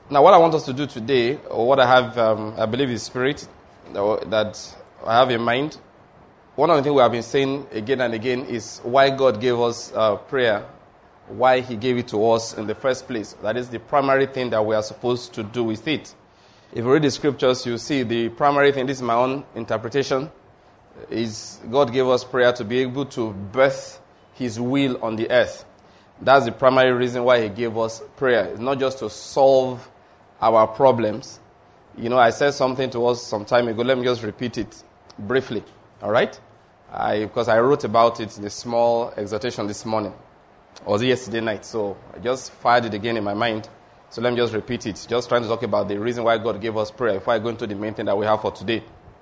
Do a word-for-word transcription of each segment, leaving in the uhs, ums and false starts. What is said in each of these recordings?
Now, what I want us to do today, or what I have, um, I believe is spirit, that I have in mind, one of the things we have been saying again and again is why God gave us uh, prayer, why he gave it to us in the first place. That is the primary thing that we are supposed to do with it. If you read the scriptures, you see the primary thing, this is my own interpretation, is God gave us prayer to be able to birth his will on the earth. That's the primary reason why he gave us prayer. It's not just to solve our problems. You know, I said something to us some time ago. Let me just repeat it briefly. All right? I, because I wrote about it in a small exhortation this morning. Or was it yesterday night? So I just fired it again in my mind. So let me just repeat it. Just trying to talk about the reason why God gave us prayer before I go into the main thing that we have for today.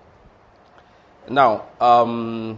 Now, um,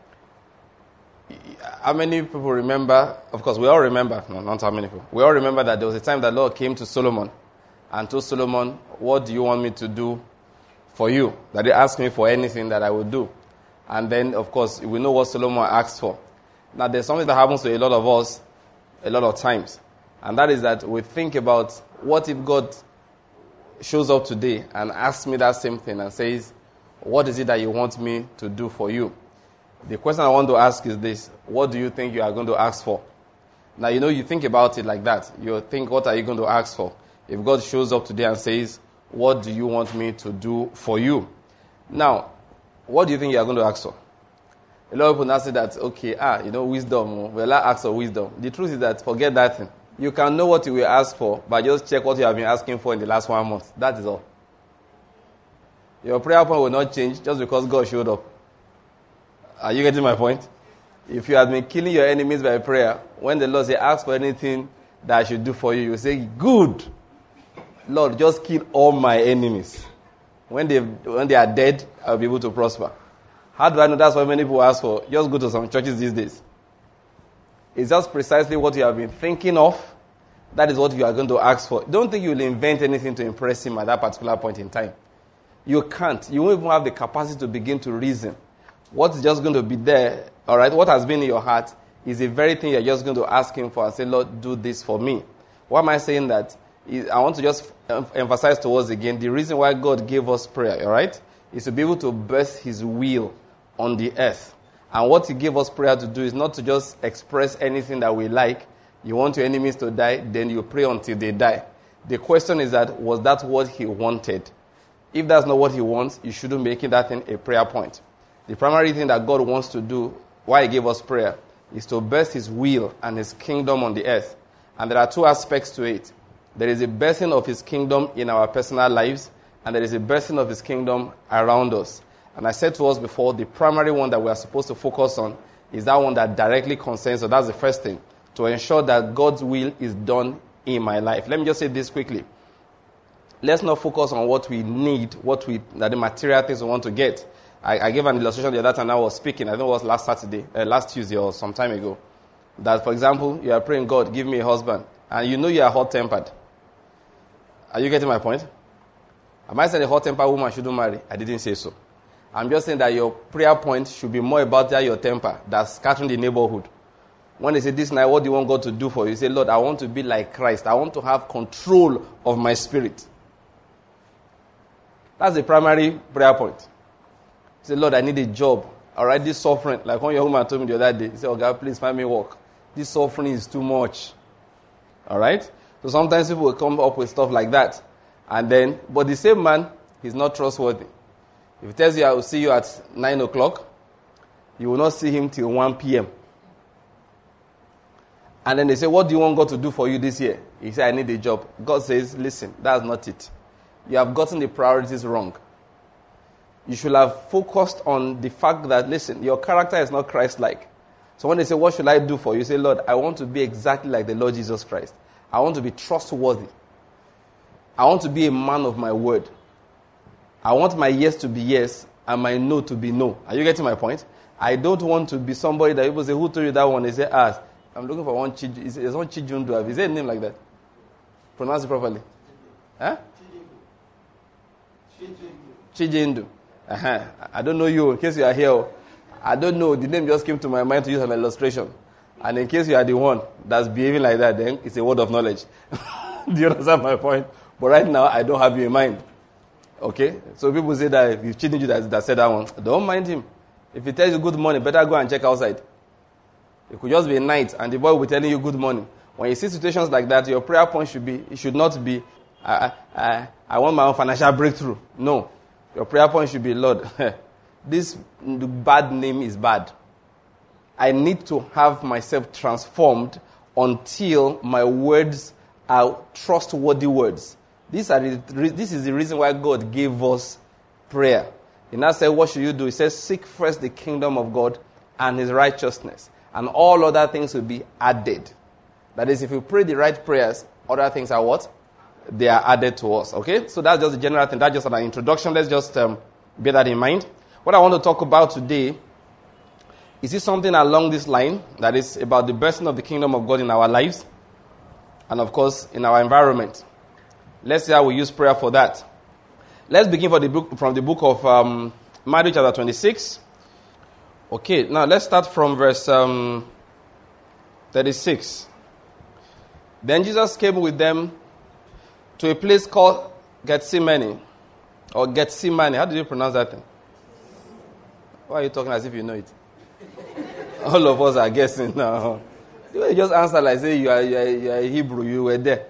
how many people remember? Of course, we all remember. No, not how many people. We all remember that there was a time that Lord came to Solomon and told Solomon, what do you want me to do for you? That he asked me for anything that I would do. And then, of course, we know what Solomon asked for. Now, there's something that happens to a lot of us a lot of times. And that is that we think about, what if God shows up today and asks me that same thing and says, what is it that you want me to do for you? The question I want to ask is this: what do you think you are going to ask for? Now, you know, you think about it like that. You think, what are you going to ask for? If God shows up today and says, what do you want me to do for you? Now, what do you think you are going to ask for? A lot of people now say that, okay, ah, you know, wisdom. Well, I ask for wisdom. The truth is that, forget that thing. You can know what you will ask for, but just check what you have been asking for in the last one month. That is all. Your prayer point will not change just because God showed up. Are you getting my point? If you have been killing your enemies by prayer, when the Lord says, ask for anything that I should do for you, you say, good. Lord, just kill all my enemies. When they when they are dead, I'll be able to prosper. How do I know that's what many people ask for? Just go to some churches these days. It's just precisely what you have been thinking of. That is what you are going to ask for. Don't think you will invent anything to impress him at that particular point in time. You can't. You won't even have the capacity to begin to reason. What's just going to be there, all right, what has been in your heart is the very thing you're just going to ask him for and say, Lord, do this for me. Why am I saying that? I want to just emphasize to us again, the reason why God gave us prayer, all right, is to be able to birth his will on the earth. And what he gave us prayer to do is not to just express anything that we like. You want your enemies to die, then you pray until they die. The question is that, was that what he wanted? If that's not what he wants, you shouldn't make that thing a prayer point. The primary thing that God wants to do, why he gave us prayer, is to birth his will and his kingdom on the earth. And there are two aspects to it. There is a birthing of his kingdom in our personal lives, and there is a birthing of his kingdom around us. And I said to us before, the primary one that we are supposed to focus on is that one that directly concerns us. That's the first thing, to ensure that God's will is done in my life. Let me just say this quickly. Let's not focus on what we need, what we, that the material things we want to get. I, I gave an illustration the other time I was speaking, I think it was last Saturday, uh, last Tuesday or some time ago. That, for example, you are praying, God, give me a husband. And you know you are hot-tempered. Are you getting my point? Am I saying a hot-tempered woman shouldn't marry? I didn't say so. I'm just saying that your prayer point should be more about that your temper that's scattering the neighborhood. When they say, this night, what do you want God to do for you? You say, Lord, I want to be like Christ. I want to have control of my spirit. That's the primary prayer point. Say, Lord, I need a job. All right, this suffering, like when your woman told me the other day, he said, oh God, please find me work. This suffering is too much. All right? So sometimes people will come up with stuff like that. And then, but the same man, he's not trustworthy. If he tells you, I will see you at nine o'clock, you will not see him till one p.m. And then they say, what do you want God to do for you this year? He said, I need a job. God says, listen, that's not it. You have gotten the priorities wrong. You should have focused on the fact that, listen, your character is not Christ-like. So when they say, what should I do for you? You say, Lord, I want to be exactly like the Lord Jesus Christ. I want to be trustworthy. I want to be a man of my word. I want my yes to be yes and my no to be no. Are you getting my point? I don't want to be somebody that people say, who told you that one? They say, ah, I'm looking for one Chij. Is one Chijundu? Is there a name like that? Pronounce it properly. Huh? Chijindu. Uh-huh. I don't know you. In case you are here, I don't know. The name just came to my mind to use an illustration. And in case you are the one that's behaving like that, then it's a word of knowledge. Do you understand my point? But right now, I don't have you in mind. Okay? So people say that if you cheating you that, that said that one, don't mind him. If he tells you good morning, better go and check outside. It could just be a night and the boy will be telling you good morning. When you see situations like that, your prayer point should be, it should not be, I, I, I want my own financial breakthrough. No. Your prayer point should be, Lord, this bad name is bad. I need to have myself transformed until my words are trustworthy words. These are the, this is the reason why God gave us prayer. He now said, what should you do? He says, seek first the kingdom of God and his righteousness, and all other things will be added. That is, if you pray the right prayers, other things are what? They are added to us. Okay? So that's just a general thing. That's just an introduction. Let's just um, bear that in mind. What I want to talk about today is this something along this line that is about the blessing of the kingdom of God in our lives and, of course, in our environment. Let's see how we use prayer for that. Let's begin for the book, from the book of um, Matthew chapter twenty-six. Okay, now let's start from verse um, thirty-six. Then Jesus came with them to a place called Gethsemane, or Gethsemane. How do you pronounce that thing? Why are you talking as if you know it? All of us are guessing now. You just answer like say you are, you are, you are Hebrew, you were there.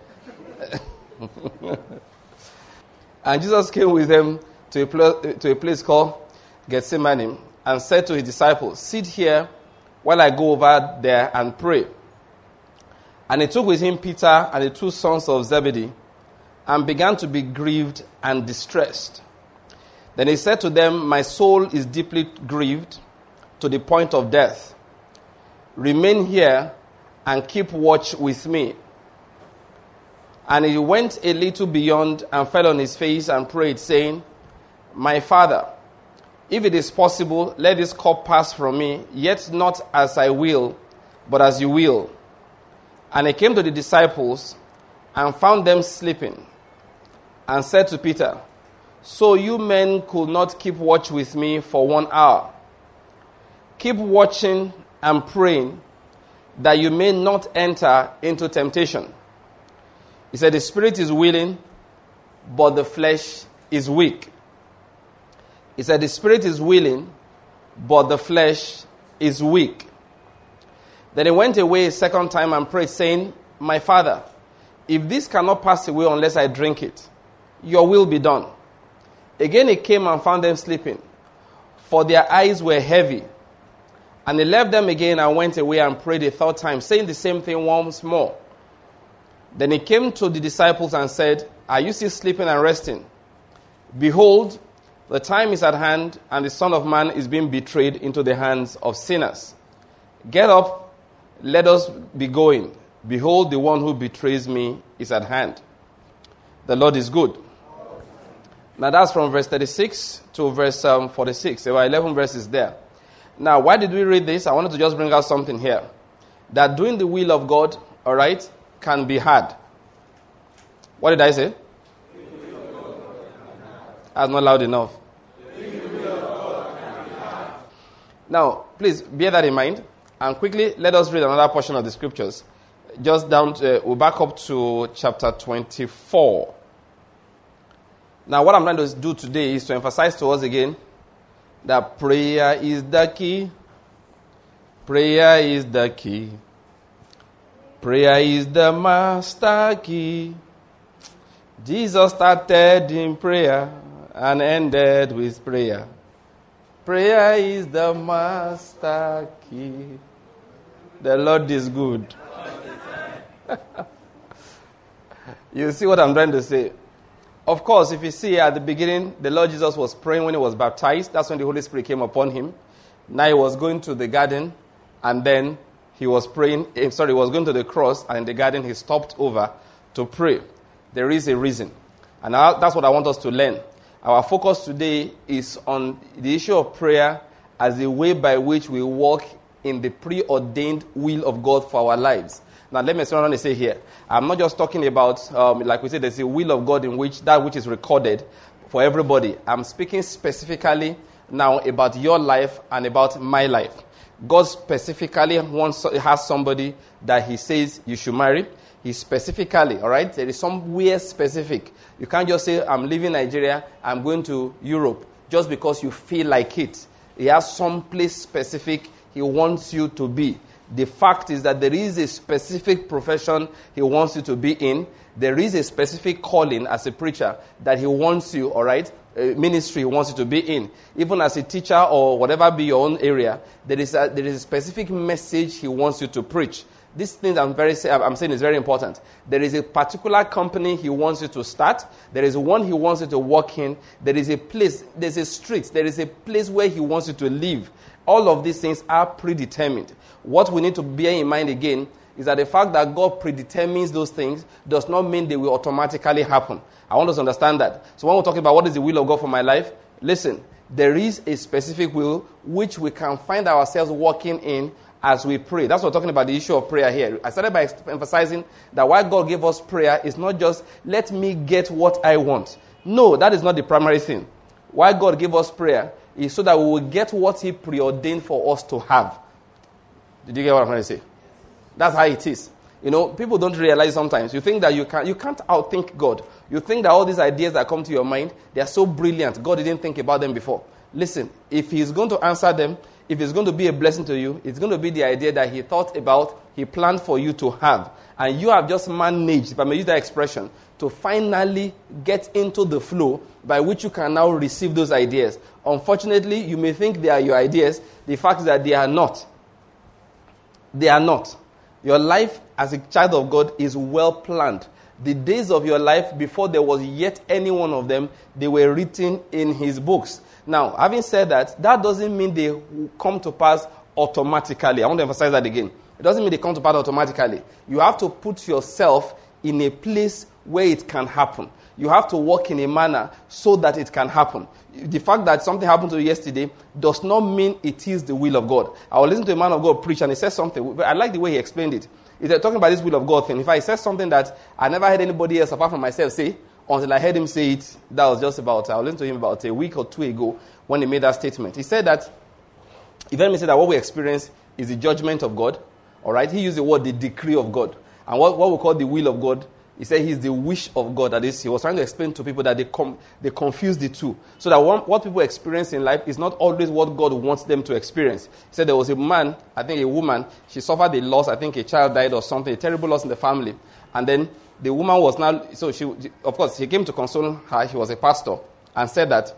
And Jesus came with them to a, pl- to a place called Gethsemane and said to his disciples, sit here while I go over there and pray. And he took with him Peter and the two sons of Zebedee and began to be grieved and distressed. Then he said to them, my soul is deeply grieved to the point of death. Remain here and keep watch with me. And he went a little beyond and fell on his face and prayed, saying, my Father, if it is possible, let this cup pass from me, yet not as I will, but as you will. And he came to the disciples and found them sleeping, and said to Peter, so you men could not keep watch with me for one hour. Keep watching and praying, that you may not enter into temptation. He said, the spirit is willing, but the flesh is weak. He said, the spirit is willing, but the flesh is weak. Then he went away a second time and prayed, saying, my Father, if this cannot pass away unless I drink it, your will be done. Again he came and found them sleeping, for their eyes were heavy. And he left them again and went away and prayed a third time, saying the same thing once more. Then he came to the disciples and said, are you still sleeping and resting? Behold, the time is at hand, and the Son of Man is being betrayed into the hands of sinners. Get up, let us be going. Behold, the one who betrays me is at hand. The Lord is good. Now that's from verse thirty-six to verse um, forty-six. There were eleven verses there. Now, why did we read this? I wanted to just bring out something here. That doing the will of God, all right, can be hard. What did I say? That's not loud enough. Now, please bear that in mind. And quickly, let us read another portion of the scriptures. Just down, to, uh, we'll back up to chapter twenty-four. Now, what I'm trying to do today is to emphasize to us again that prayer is the key. Prayer is the key. Prayer is the master key. Jesus started in prayer and ended with prayer. Prayer is the master key. The Lord is good. You see what I'm trying to say? Of course, if you see at the beginning, the Lord Jesus was praying when he was baptized. That's when the Holy Spirit came upon him. Now he was going to the garden, and then he was praying. Sorry, he was going to the cross, and in the garden he stopped over to pray. There is a reason. And that's what I want us to learn. Our focus today is on the issue of prayer as the way by which we walk in the preordained will of God for our lives. Now, let me say what I want to say here. I'm not just talking about, um, like we said, there's a will of God in which that which is recorded for everybody. I'm speaking specifically now about your life and about my life. God specifically wants has somebody that he says you should marry. He specifically, all right? There is somewhere specific. You can't just say, I'm leaving Nigeria, I'm going to Europe, just because you feel like it. He has some place specific he wants you to be. The fact is that there is a specific profession he wants you to be in. There is a specific calling as a preacher that he wants you, all right? A ministry he wants you to be in. Even as a teacher or whatever be your own area, there is a, there is a specific message he wants you to preach. This thing I'm very I'm saying is very important. There is a particular company he wants you to start. There is one he wants you to work in. There is a place, there's a street, there is a place where he wants you to live. All of these things are predetermined. What we need to bear in mind again is that the fact that God predetermines those things does not mean they will automatically happen. I want us to understand that. So when we're talking about what is the will of God for my life, listen, there is a specific will which we can find ourselves walking in as we pray. That's what we're talking about, the issue of prayer here. I started by emphasizing that why God gave us prayer is not just, let me get what I want. No, that is not the primary thing. Why God gave us prayer is so that we will get what he preordained for us to have. Did you get what I'm trying to say? That's how it is. You know, people don't realize sometimes. You think that you can't, you can't outthink God. You think that all these ideas that come to your mind, they are so brilliant. God didn't think about them before. Listen, if he's going to answer them, if it's going to be a blessing to you, it's going to be the idea that he thought about, he planned for you to have. And you have just managed, if I may use that expression, to finally get into the flow by which you can now receive those ideas. Unfortunately, you may think they are your ideas. The fact is that they are not. They are not. Your life as a child of God is well planned. The days of your life before there was yet any one of them, they were written in his books. Now, having said that, that doesn't mean they will come to pass automatically. I want to emphasize that again. It doesn't mean they come to pass automatically. You have to put yourself in a place where it can happen. You have to work in a manner so that it can happen. The fact that something happened to you yesterday does not mean it is the will of God. I was listening to a man of God preach and he said something. I like the way he explained it. He's talking about this will of God thing. In fact, he said something that I never heard anybody else apart from myself say until I heard him say it. That was just about, I was listening to him about a week or two ago when he made that statement. He said that, if let me say that what we experience is the judgment of God. All right? He used the word the decree of God. And what, what we call the will of God, he said he's the wish of God. That is, he was trying to explain to people that they com- they confuse the two. So that one, what people experience in life is not always what God wants them to experience. He said there was a man, I think a woman, she suffered a loss, I think a child died or something, a terrible loss in the family. And then the woman was now, so she, of course, he came to console her, he was a pastor, and said that,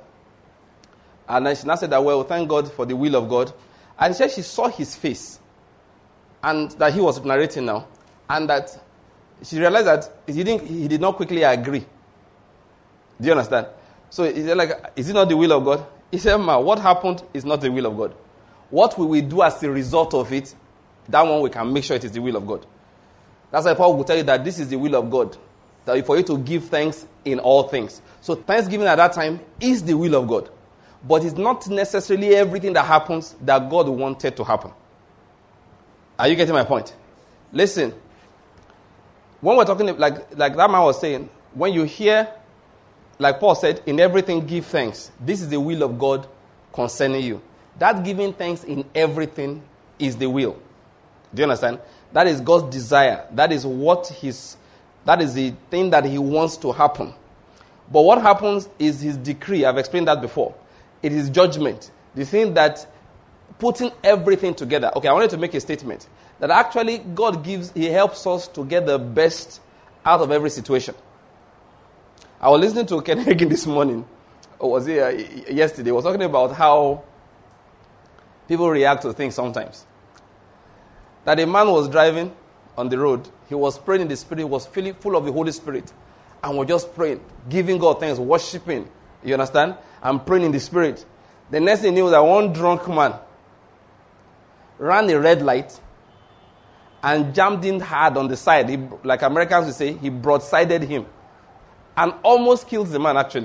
and then she now said that, well, thank God for the will of God. And she said she saw his face, and that he was narrating now, and that she realized that he didn't. He did not quickly agree. Do you understand? So he said, like, is it not the will of God? He said, ma, what happened is not the will of God. What will we do as a result of it? That one we can make sure it is the will of God. That's why Paul will tell you that this is the will of God. That for you to give thanks in all things. So thanksgiving at that time is the will of God. But it's not necessarily everything that happens that God wanted to happen. Are you getting my point? Listen. When we're talking, like, like that man was saying, when you hear, like Paul said, in everything give thanks. This is the will of God concerning you. That giving thanks in everything is the will. Do you understand? That is God's desire. That is what his, that is the thing that he wants to happen. But what happens is his decree. I've explained that before. It is judgment. The thing that putting everything together. Okay, I wanted to make a statement. That actually God gives, he helps us to get the best out of every situation. I was listening to Ken Hagin this morning, or was it uh, yesterday? He was talking about how people react to things sometimes. That a man was driving on the road, he was praying in the Spirit, he was feeling full of the Holy Spirit, and was just praying, giving God thanks, worshiping, you understand? And praying in the Spirit. The next thing he knew was that one drunk man ran a red light and jammed in hard on the side. He, like Americans would say, he broadsided him. And almost killed the man, actually.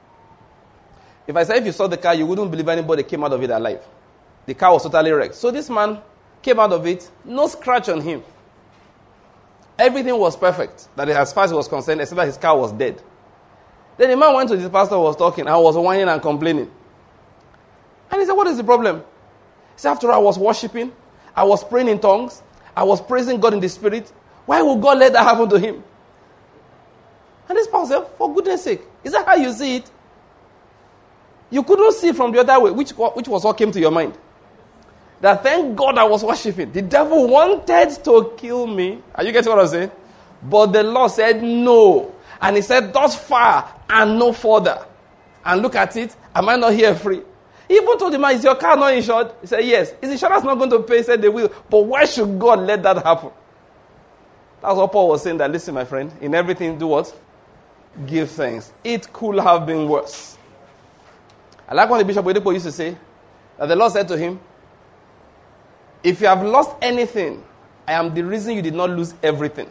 If I say if you saw the car, you wouldn't believe anybody came out of it alive. The car was totally wrecked. So this man came out of it, no scratch on him. Everything was perfect, that as far as he was concerned, except that his car was dead. Then the man went to the pastor, was talking, and was whining and complaining. And he said, what is the problem? He said, after all, I was worshiping, I was praying in tongues, I was praising God in the Spirit. Why would God let that happen to him? And this pastor said, for goodness sake, is that how you see it? You couldn't see from the other way, which, which was what came to your mind. That thank God I was worshiping. The devil wanted to kill me. Are you getting what I'm saying? But the Lord said no. And he said, thus far and no further. And look at it, am I not here free? He even told the man, is your car not insured? He said, yes. Is insurance not going to pay? He said, they will. But why should God let that happen? That's what Paul was saying, that listen, my friend, in everything do what? Give thanks. It could have been worse. I like what the Bishop Oyedepo used to say, that the Lord said to him, if you have lost anything, I am the reason you did not lose everything.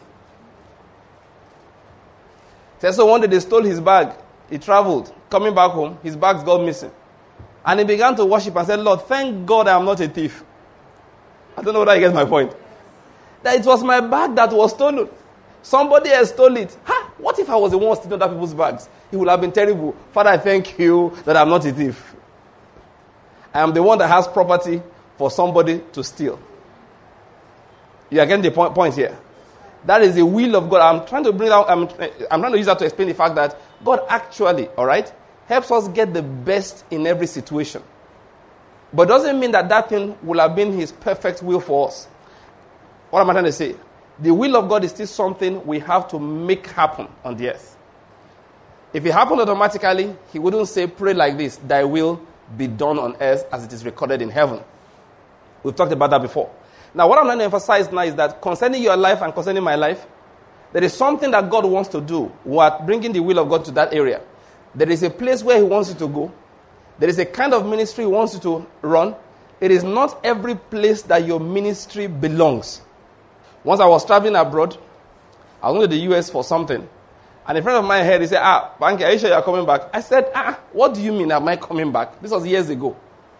So one day they stole his bag. He traveled. Coming back home, his bags got missing. And he began to worship and said, Lord, thank God I am not a thief. I don't know whether you get my point. That it was my bag that was stolen. Somebody else stole it. Ha! What if I was the one stealing other people's bags? It would have been terrible. Father, I thank you that I'm not a thief. I am the one that has property for somebody to steal. You are getting the point, point here. That is the will of God. I'm trying to bring out, I'm, I'm trying to use that to explain the fact that God actually, all right, helps us get the best in every situation. But doesn't mean that that thing will have been his perfect will for us. What am I trying to say? The will of God is still something we have to make happen on the earth. If it happened automatically, he wouldn't say, pray like this, thy will be done on earth as it is recorded in heaven. We've talked about that before. Now, what I'm going to emphasize now is that concerning your life and concerning my life, there is something that God wants to do. We are bringing the will of God to that area. There is a place where he wants you to go. There is a kind of ministry he wants you to run. It is not every place that your ministry belongs. Once I was traveling abroad, I was going to the U S for something. And a friend of mine heard, he said, ah, Banky, are you sure you're coming back? I said, ah, what do you mean, am I coming back? This was years ago.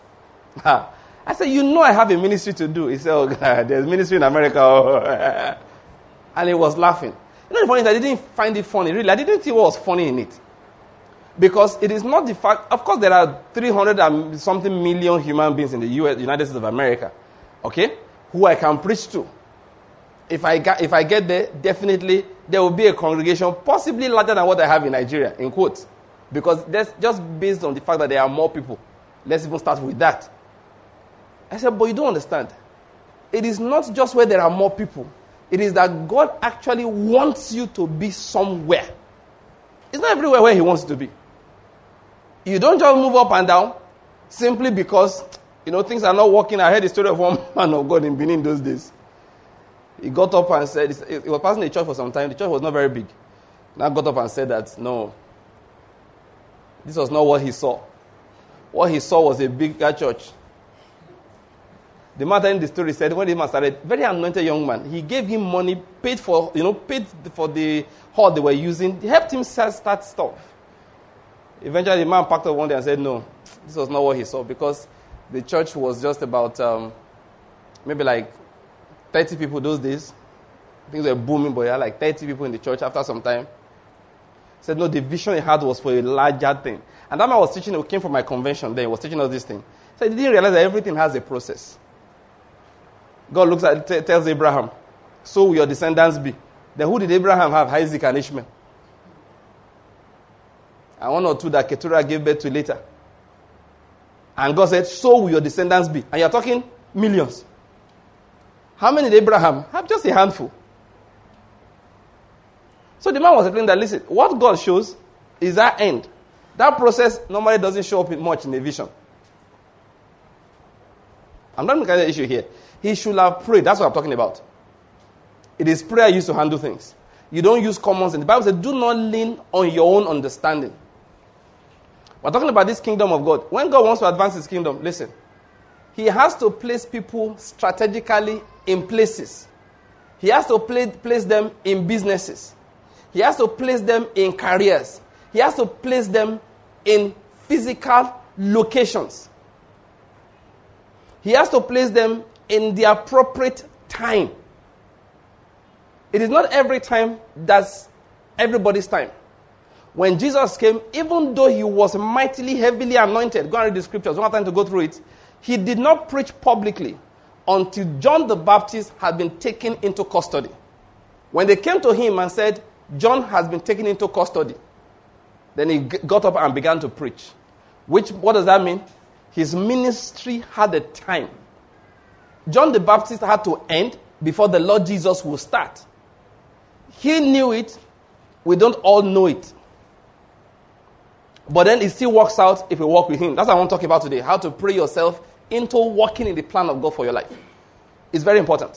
I said, you know I have a ministry to do. He said, oh, God, there's ministry in America. And he was laughing. You know the funny thing, I didn't find it funny, really. I didn't see what was funny in it. Because it is not the fact, of course there are three hundred and something million human beings in the U S, United States of America, okay, who I can preach to. If I, get, if I get there, definitely there will be a congregation possibly larger than what I have in Nigeria, in quotes. Because that's just based on the fact that there are more people. Let's even start with that. I said, but you don't understand. It is not just where there are more people. It is that God actually wants you to be somewhere. It's not everywhere where he wants you to be. You don't just move up and down simply because, you know, things are not working. I heard the story of one man of God in Benin those days. He got up and said, he was passing the church for some time. The church was not very big. Now got up and said that, no, this was not what he saw. What he saw was a bigger church. The man telling the story said, when the man started, very anointed young man, he gave him money, paid for, you know, paid for the hall they were using. He helped him start stuff. Eventually, the man packed up one day and said, no, this was not what he saw, because the church was just about um, maybe like thirty people those days. Things were booming, but he had like thirty people in the church after some time. He said, no, the vision he had was for a larger thing. And that man was teaching, he came from my convention then, he was teaching us this thing. He said, he didn't realize that everything has a process. God looks at t- tells Abraham, so will your descendants be. Then who did Abraham have? Isaac and Ishmael. And one or two that Keturah gave birth to later. And God said, so will your descendants be. And you're talking millions. How many did Abraham have? Just a handful. So the man was explaining that, listen, what God shows is that end. That process normally doesn't show up much in a vision. I'm not looking at the issue here. He should have prayed. That's what I'm talking about. It is prayer used to handle things. You don't use common sense. The Bible says, do not lean on your own understanding. We're talking about this kingdom of God. When God wants to advance his kingdom, listen, he has to place people strategically in places. He has to play, place them in businesses. He has to place them in careers. He has to place them in physical locations. He has to place them in the appropriate time. It is not every time that's everybody's time. When Jesus came, even though he was mightily, heavily anointed, go and read the scriptures, we don't have time to go through it, he did not preach publicly until John the Baptist had been taken into custody. When they came to him and said, John has been taken into custody, then he got up and began to preach. Which, what does that mean? His ministry had a time. John the Baptist had to end before the Lord Jesus will start. He knew it. We don't all know it. But then it still works out if we walk with him. That's what I want to talk about today. How to pray yourself into walking in the plan of God for your life. It's very important.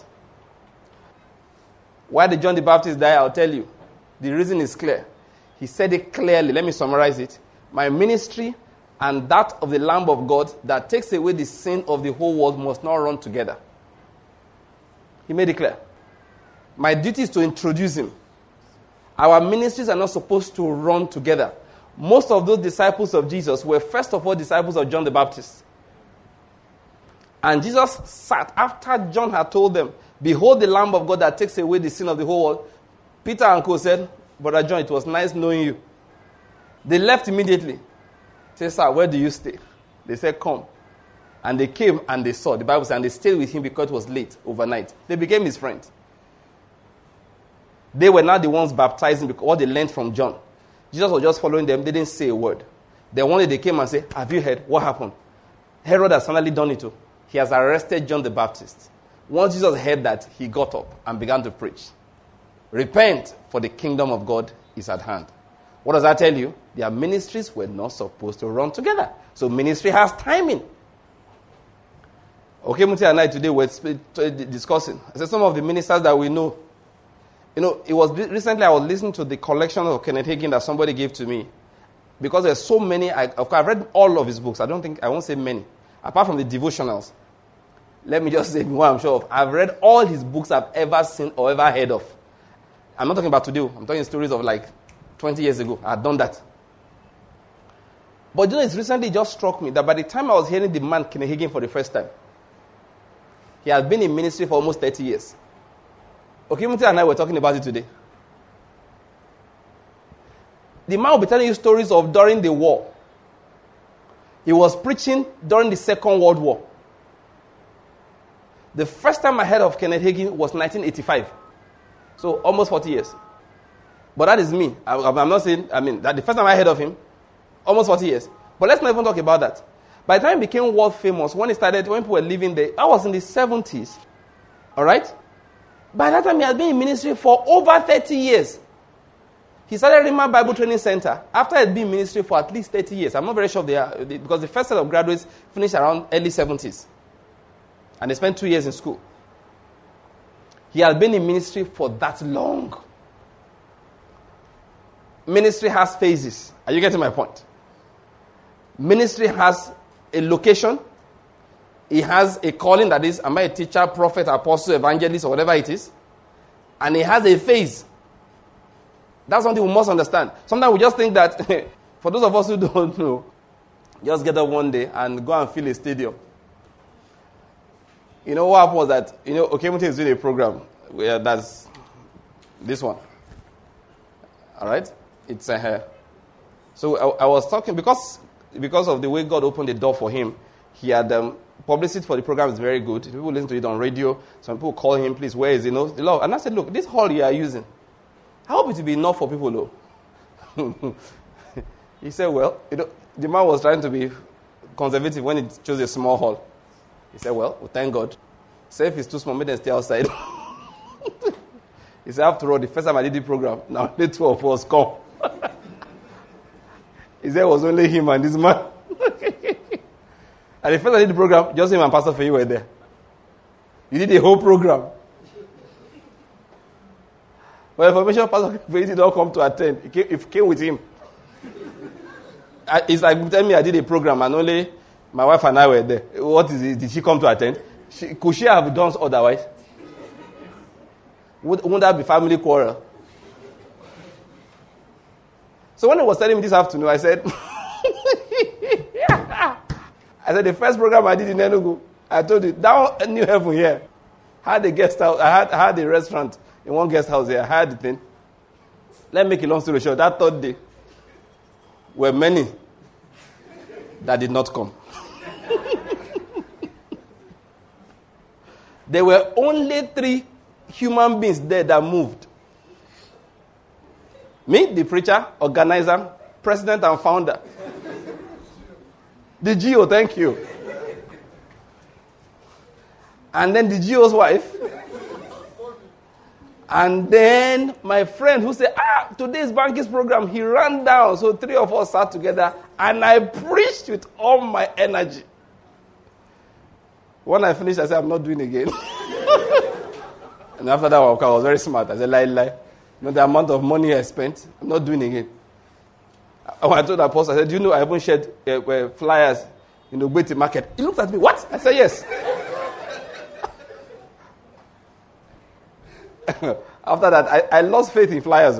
Why did John the Baptist die? I'll tell you. The reason is clear. He said it clearly. Let me summarize it. My ministry and that of the Lamb of God that takes away the sin of the whole world must not run together. He made it clear. My duty is to introduce him. Our ministries are not supposed to run together. Most of those disciples of Jesus were first of all disciples of John the Baptist. And Jesus sat after John had told them, behold the Lamb of God that takes away the sin of the whole world. Peter and co said, Brother John, it was nice knowing you. They left immediately. Say, sir, where do you stay? They said, come. And they came and they saw. The Bible says, and they stayed with him because it was late, overnight. They became his friends. They were not the ones baptizing because what they learned from John. Jesus was just following them. They didn't say a word. Then one day they came and said, have you heard what happened? Herod has finally done it too. He has arrested John the Baptist. Once Jesus heard that, he got up and began to preach. Repent, for the kingdom of God is at hand. What does that tell you? Their ministries were not supposed to run together. So ministry has timing. Okay, Muti and I today were discussing. I said some of the ministers that we know. You know, it was recently I was listening to the collection of Kenneth Hagin that somebody gave to me. Because there's so many, I, of course, I've read all of his books. I don't think, I won't say many. Apart from the devotionals. Let me just say what I'm sure of. I've read all his books I've ever seen or ever heard of. I'm not talking about today. I'm talking stories of like twenty years ago. I had done that. But you know, it's recently just struck me that by the time I was hearing the man Kenneth Hagin for the first time, he has been in ministry for almost thirty years. Okimuti and I were talking about it today. The man will be telling you stories of during the war. He was preaching during the Second World War. The first time I heard of Kenneth Hagin was nineteen eighty-five. So almost forty years. But that is me. I, I'm not saying, I mean, that the first time I heard of him, almost forty years. But let's not even talk about that. By the time he became world famous, when he started, when people were living there, I was in the seventies. All right? By that time, he had been in ministry for over thirty years. He started Rhema Bible Training Center after he had been in ministry for at least thirty years. I'm not very sure they are, because the first set of graduates finished around early seventies. And they spent two years in school. He had been in ministry for that long. Ministry has phases. Are you getting my point? Ministry has a location. It has a calling, that is, am I a teacher, prophet, apostle, evangelist, or whatever it is? And it has a phase. That's something we must understand. Sometimes we just think that, for those of us who don't know, just get up one day and go and fill a stadium. You know what happened was that, you know, Okemuti is doing a program where that's this one. All right? It's a hair. So I, I was talking, because because of the way God opened the door for him, he had, um, publicity for the program is very good. People listen to it on radio. Some people call him, please, where is it? You know, the Lord. And I said, look, this hall you are using, I hope it will be enough for people, though. He said, well, you know, the man was trying to be conservative when he chose a small hall. He said, well, well thank God. Say if it's too small, maybe they stay outside. He said, after all, the first time I did the program, now the two of us come. He said it was only him and this man. And the first time I did the program, just him and Pastor Faye were there. You did the whole program. But information Pastor Faye did not come to attend. He came, he came with him. It's like telling me I did a program and only my wife and I were there. What is it? Did she come to attend? She, could she have done otherwise? Would, wouldn't that be family quarrel? So when he was telling me this afternoon, I said, I said, the first program I did in Enugu, I told you, down New Heaven here, I had a guest house, I had, I had a restaurant in one guest house here, I had the thing. Let me make a long story short, that third day, were many that did not come. There were only three human beings there that moved. Me, the preacher, organizer, president and founder. The G O, thank you. And then the G O's wife. And then my friend who said, ah, today's Bankies program, he ran down. So three of us sat together and I preached with all my energy. When I finished, I said, I'm not doing it again. And after that, I was very smart. I said, lie, lie. You know the amount of money I spent, I'm not doing it again. When I told the apostle, I said, do you know I haven't shared uh, uh, flyers in the Ogbeti market? He looked at me, what? I said, yes. After that, I, I lost faith in flyers.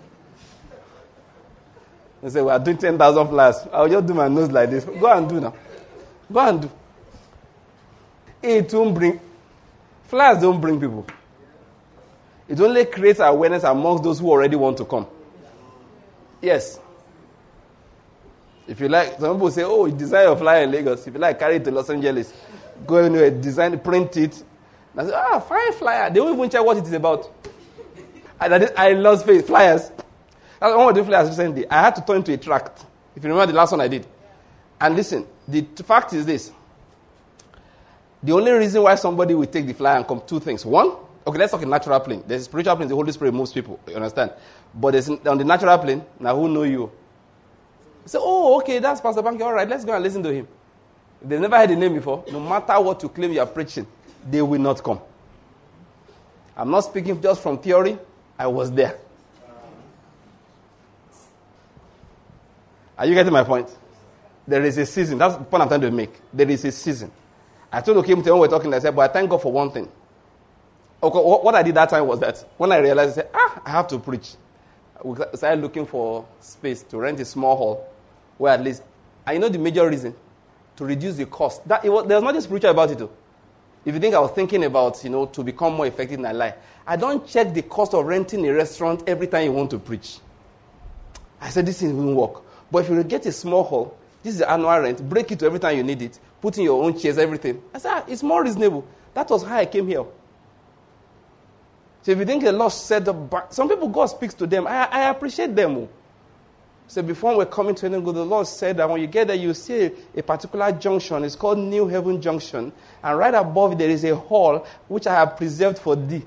They said, we are doing ten thousand flyers. I'll just do my nose like this. Go and do now. Go and do. It won't bring, flyers don't bring people. It only creates awareness amongst those who already want to come. Yes. If you like, some people say, oh, you design a flyer in Lagos. If you like, carry it to Los Angeles. Go anywhere, design, print it. And I say, ah, fine flyer. They won't even check what it is about. I, I lost faith. Flyers. I want to do flyers recently. I had to turn to a tract. If you remember the last one I did. And listen, the fact is this. The only reason why somebody will take the flyer and come, two things. One, okay, let's talk in natural plane. There's a spiritual plane, the Holy Spirit moves people. You understand? But there's, on the natural plane, now who know you? You say, oh, okay, that's Pastor Banky. All right, let's go and listen to him. If they've never heard the name before, no matter what you claim you are preaching, they will not come. I'm not speaking just from theory. I was there. Are you getting my point? There is a season. That's the point I'm trying to make. There is a season. I told Okim when we were talking, I said, but I thank God for one thing. Okay, what I did that time was that when I realized, I said, ah, I have to preach. We started looking for space to rent a small hall where at least, I know the major reason, to reduce the cost. That it was, there was nothing spiritual about it, though. If you think I was thinking about, you know, to become more effective in my life, I don't check the cost of renting a restaurant every time you want to preach. I said, this thing won't work. But if you get a small hall, this is the annual rent, break it to every time you need it, put in your own chairs, everything. I said, ah, it's more reasonable. That was how I came here. So if you think the Lord said, some people, God speaks to them. I, I appreciate them. So before we're coming to Enugu, the Lord said that when you get there, you see a, a particular junction. It's called New Heaven Junction. And right above it, there is a hall which I have preserved for thee.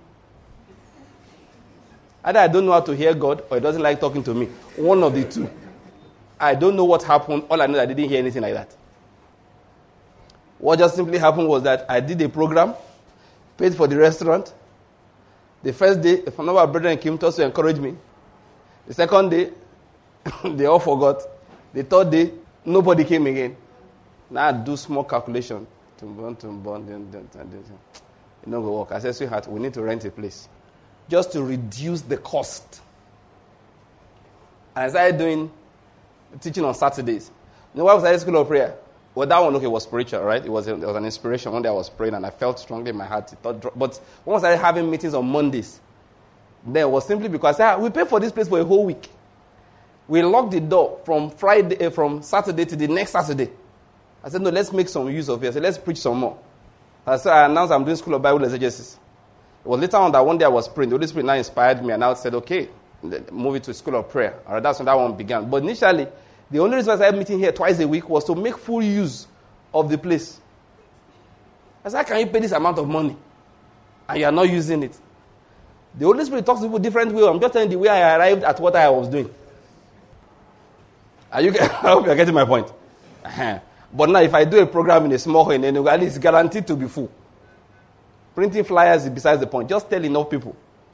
Either I don't know how to hear God or he doesn't like talking to me. One of the two. I don't know what happened. All I know is I didn't hear anything like that. What just simply happened was that I did a program, paid for the restaurant. The first day, a number of brethren came to us to encourage me. The second day, they all forgot. The third day, nobody came again. Now I do small calculation. To burn, to burn, it not go work. I said, sweetheart, we need to rent a place. Just to reduce the cost. And I started doing teaching on Saturdays. You know why was I at School of Prayer? Well, that one, okay, was spiritual, right? It was, a, it was an inspiration. One day I was praying and I felt strongly in my heart. It thought, but once I started having meetings on Mondays, then it was simply because ah, we paid for this place for a whole week. We locked the door from Friday, uh, from Saturday to the next Saturday. I said, no, let's make some use of it. I said, let's preach some more. I said, I announced I'm doing School of Bible Exegesis. It was later on that one day I was praying. The Holy Spirit now inspired me and now said, okay, move it to School of Prayer. All right, that's when that one began. But initially, the only reason I started meeting here twice a week was to make full use of the place. I said, how can you pay this amount of money and you are not using it? The Holy Spirit talks to people different way. I'm just telling the way I arrived at what I was doing. Are you? I hope you're getting my point. Uh-huh. But now if I do a program in a small hall in Enugu, at least it's guaranteed to be full. Printing flyers is besides the point. Just tell enough people.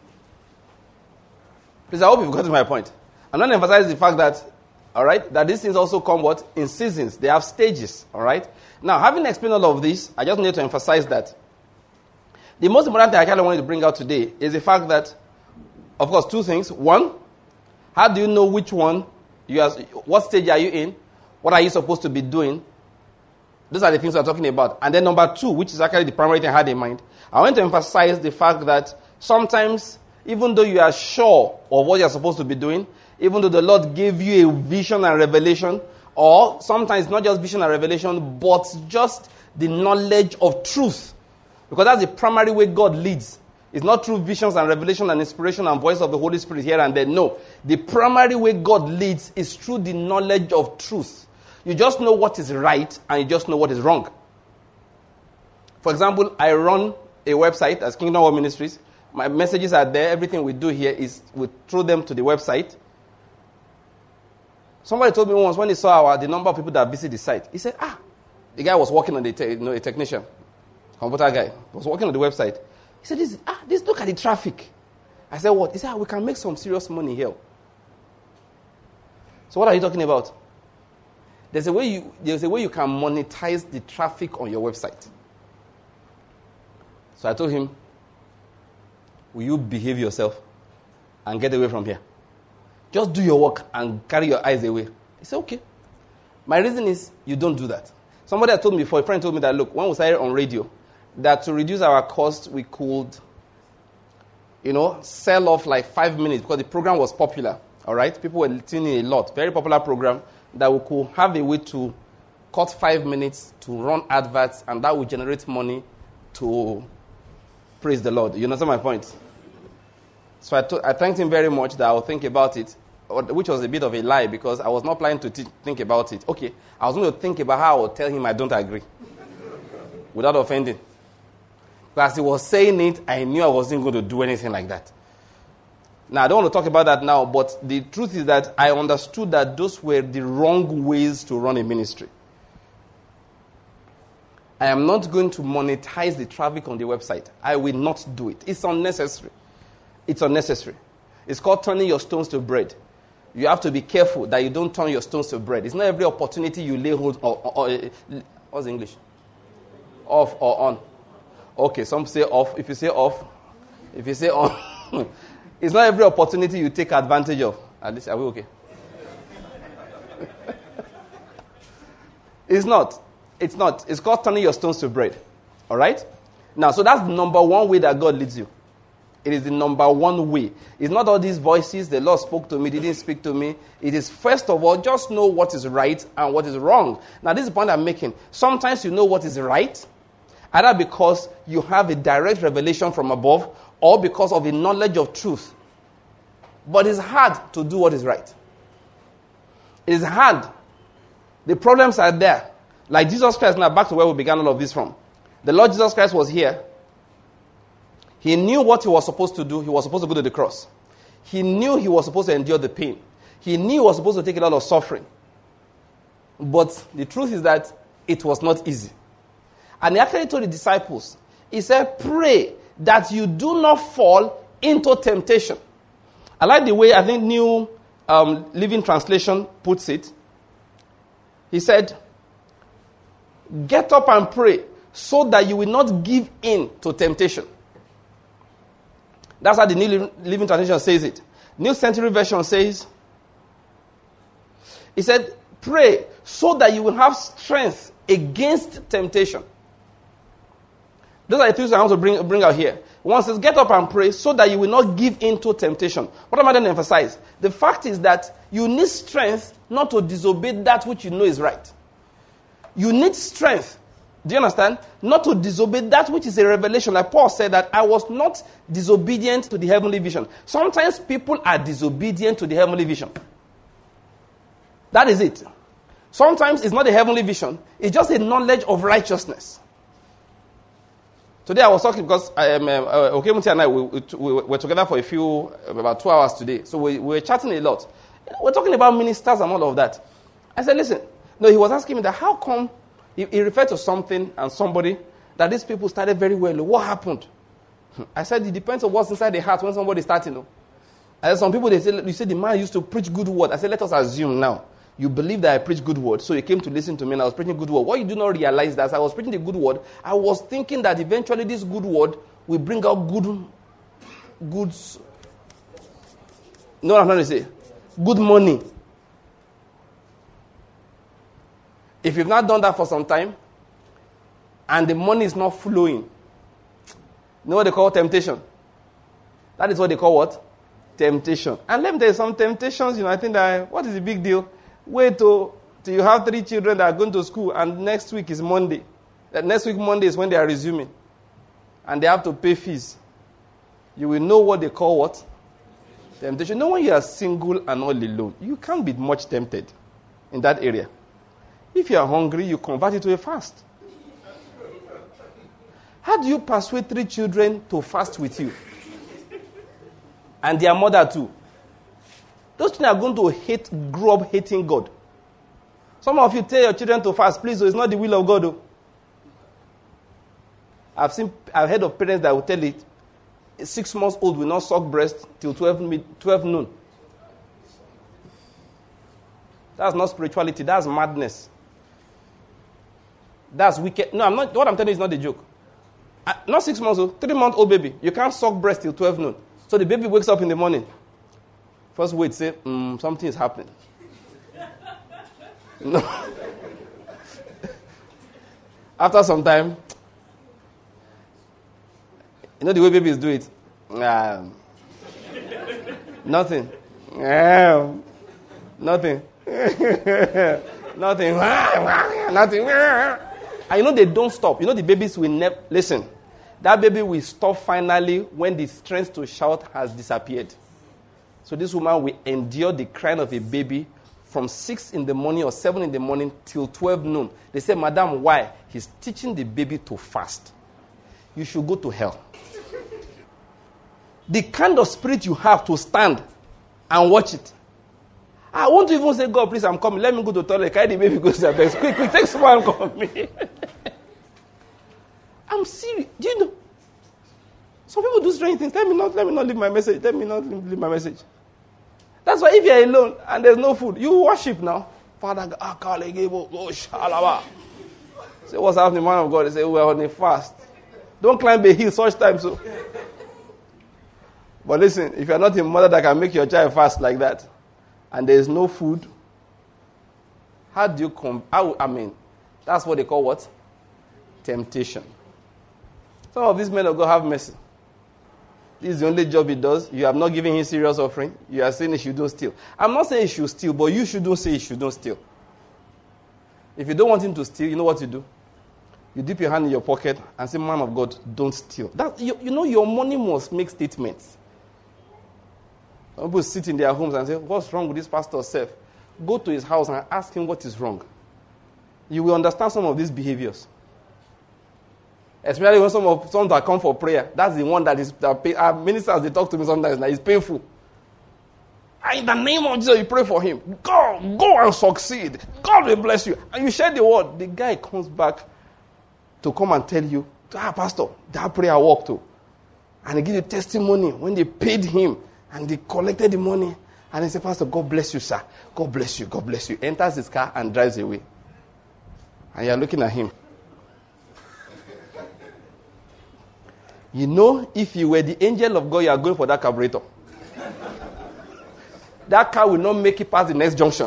Please, I hope you've gotten my point. I'm not emphasizing the fact that, all right, that these things also come what? In seasons. They have stages, all right? Now, having explained all of this, I just need to emphasize that the most important thing I kind of wanted to bring out today is the fact that, of course, two things. One, how do you know which one, you are, what stage are you in? What are you supposed to be doing? Those are the things we're talking about. And then number two, which is actually the primary thing I had in mind, I want to emphasize the fact that sometimes, even though you are sure of what you're supposed to be doing, even though the Lord gave you a vision and revelation, or sometimes not just vision and revelation, but just the knowledge of truth. Because that's the primary way God leads. It's not through visions and revelation and inspiration and voice of the Holy Spirit here and there. No. The primary way God leads is through the knowledge of truth. You just know what is right and you just know what is wrong. For example, I run a website as Kingdom World Ministries. My messages are there. Everything we do here is we throw them to the website. Somebody told me once when he saw our, the number of people that visit the site, he said, ah, the guy was working on the, te- you know, a technician, computer guy, was working on the website. He said, this, ah, this, look at the traffic. I said, what? He said, ah, we can make some serious money here. So what are you talking about? There's a way you, there's a way you can monetize the traffic on your website. So I told him, will you behave yourself and get away from here? Just do your work and carry your eyes away. He said, okay. My reason is you don't do that. Somebody had told me before, a friend told me that, look, when we started on radio, that to reduce our cost, we could, you know, sell off like five minutes because the program was popular, all right? People were tuning in a lot. Very popular program that we could have a way to cut five minutes to run adverts, and that would generate money to praise the Lord. You understand my point? So I, to- I thanked him very much that I would think about it, which was a bit of a lie because I was not planning to t- think about it. Okay, I was going to think about how I would tell him I don't agree without offending. But as he was saying it, I knew I wasn't going to do anything like that. Now, I don't want to talk about that now, but the truth is that I understood that those were the wrong ways to run a ministry. I am not going to monetize the traffic on the website. I will not do it. It's unnecessary. It's unnecessary. It's called turning your stones to bread. You have to be careful that you don't turn your stones to bread. It's not every opportunity you lay hold of. Or, or, or, what's English? Off or on. Okay, some say off. If you say off, if you say on, it's not every opportunity you take advantage of. At least, are we okay? It's not. It's not. It's called turning your stones to bread. All right? Now, so that's the number one way that God leads you. It is the number one way. It's not all these voices, the Lord spoke to me, didn't speak to me. It is, first of all, just know what is right and what is wrong. Now, this is the point I'm making. Sometimes you know what is right, either because you have a direct revelation from above or because of a knowledge of truth. But it's hard to do what is right. It is hard. The problems are there. Like Jesus Christ, now back to where we began all of this from. The Lord Jesus Christ was here. He knew what he was supposed to do. He was supposed to go to the cross. He knew he was supposed to endure the pain. He knew he was supposed to take a lot of suffering. But the truth is that it was not easy. And he actually told the disciples, he said, pray that you do not fall into temptation. I like the way I think New um, Living Translation puts it. He said, get up and pray so that you will not give in to temptation. That's how the New Living Translation says it. New Century Version says, he said, pray so that you will have strength against temptation. Those are the things I want to bring, bring out here. One says, get up and pray so that you will not give in to temptation. What am I going to emphasize? The fact is that you need strength not to disobey that which you know is right. You need strength. Do you understand? Not to disobey that which is a revelation. Like Paul said that I was not disobedient to the heavenly vision. Sometimes people are disobedient to the heavenly vision. That is it. Sometimes it's not a heavenly vision. It's just a knowledge of righteousness. Today I was talking because I um, uh, Okemuti and I, we, we, we were together for a few, about two hours today. So we, we were chatting a lot. You know, we're talking about ministers and all of that. I said, listen, no, he was asking me that how come he, he referred to something and somebody that these people started very well. What happened? I said, it depends on what's inside the heart when somebody starts, you know. I said, some people, they say, you say the man used to preach good word. I said, let us assume now. You believe that I preach good word, so you came to listen to me and I was preaching good word. What you do not realize that as I was preaching the good word, I was thinking that eventually this good word will bring out good, goods. You know what I'm trying to say? Good money. If you've not done that for some time, and the money is not flowing, you know what they call temptation? That is what they call what? Temptation. And let me tell you, some temptations, you know, I think that, what is the big deal? Wait till, till you have three children that are going to school, and next week is Monday. That next week, Monday, is when they are resuming. And they have to pay fees. You will know what they call what? Temptation. No, when you are single and all alone, you can't be much tempted in that area. If you are hungry, you convert it to a fast. How do you persuade three children to fast with you? And their mother too. Those children are going to hate, grow up hating God. Some of you tell your children to fast, please, so it's not the will of God. Though. I've seen, I've heard of parents that will tell it, a six months old will not suck breast till twelve, twelve noon. That's not spirituality, that's madness. That's wicked. No, I'm not. What I'm telling you is not a joke. Uh, not six months old, three month old baby. You can't suck breast till twelve noon. So the baby wakes up in the morning. First wait, say, mm, something is happening. No. After some time, you know the way babies do it? Um, nothing. Um, nothing. Nothing. Nothing. And you know they don't stop. You know the babies will never... Listen. That baby will stop finally when the strength to shout has disappeared. So this woman will endure the crying of a baby from six in the morning or seven in the morning till twelve noon. They say, Madam, why? He's teaching the baby to fast. You should go to hell. The kind of spirit you have to stand and watch it. I want to even say, God, please, I'm coming. Let me go to the toilet. Carry the baby, go to the bed. Quick, quick, take someone and come me. I'm serious. Do you know? Some people do strange things. Let me not, let me not leave my message. Let me not leave my message. That's why if you're alone and there's no food, you worship now. Father, say, what's happening, man of God? They say, we're on a fast. Don't climb a hill such time. So, but listen, if you're not a mother that can make your child fast like that, and there is no food, how do you come? How, I mean, that's what they call what? Temptation. Some of these men of God have mercy. This is the only job he does. You have not given him serious offering. You are saying he should don't steal. I'm not saying he should steal, but you shouldn't say he should don't steal. If you don't want him to steal, you know what you do? You dip your hand in your pocket and say, man of God, don't steal. That, you, you know your money must make statements. Some people sit in their homes and say, what's wrong with this pastor's self? Go to his house and ask him what is wrong. You will understand some of these behaviors. Especially when some of some that come for prayer. That's the one that is that pay, uh, ministers, they talk to me sometimes, like, it's painful. And in the name of Jesus, you pray for him. Go, go and succeed. God will bless you. And you share the word. The guy comes back to come and tell you, ah, pastor, that prayer worked too. And he gives you testimony when they paid him and they collected the money. And he said, pastor, God bless you, sir. God bless you. God bless you. Enters his car and drives away. And you're looking at him. You know, if you were the angel of God, you are going for that carburetor. That car will not make it past the next junction.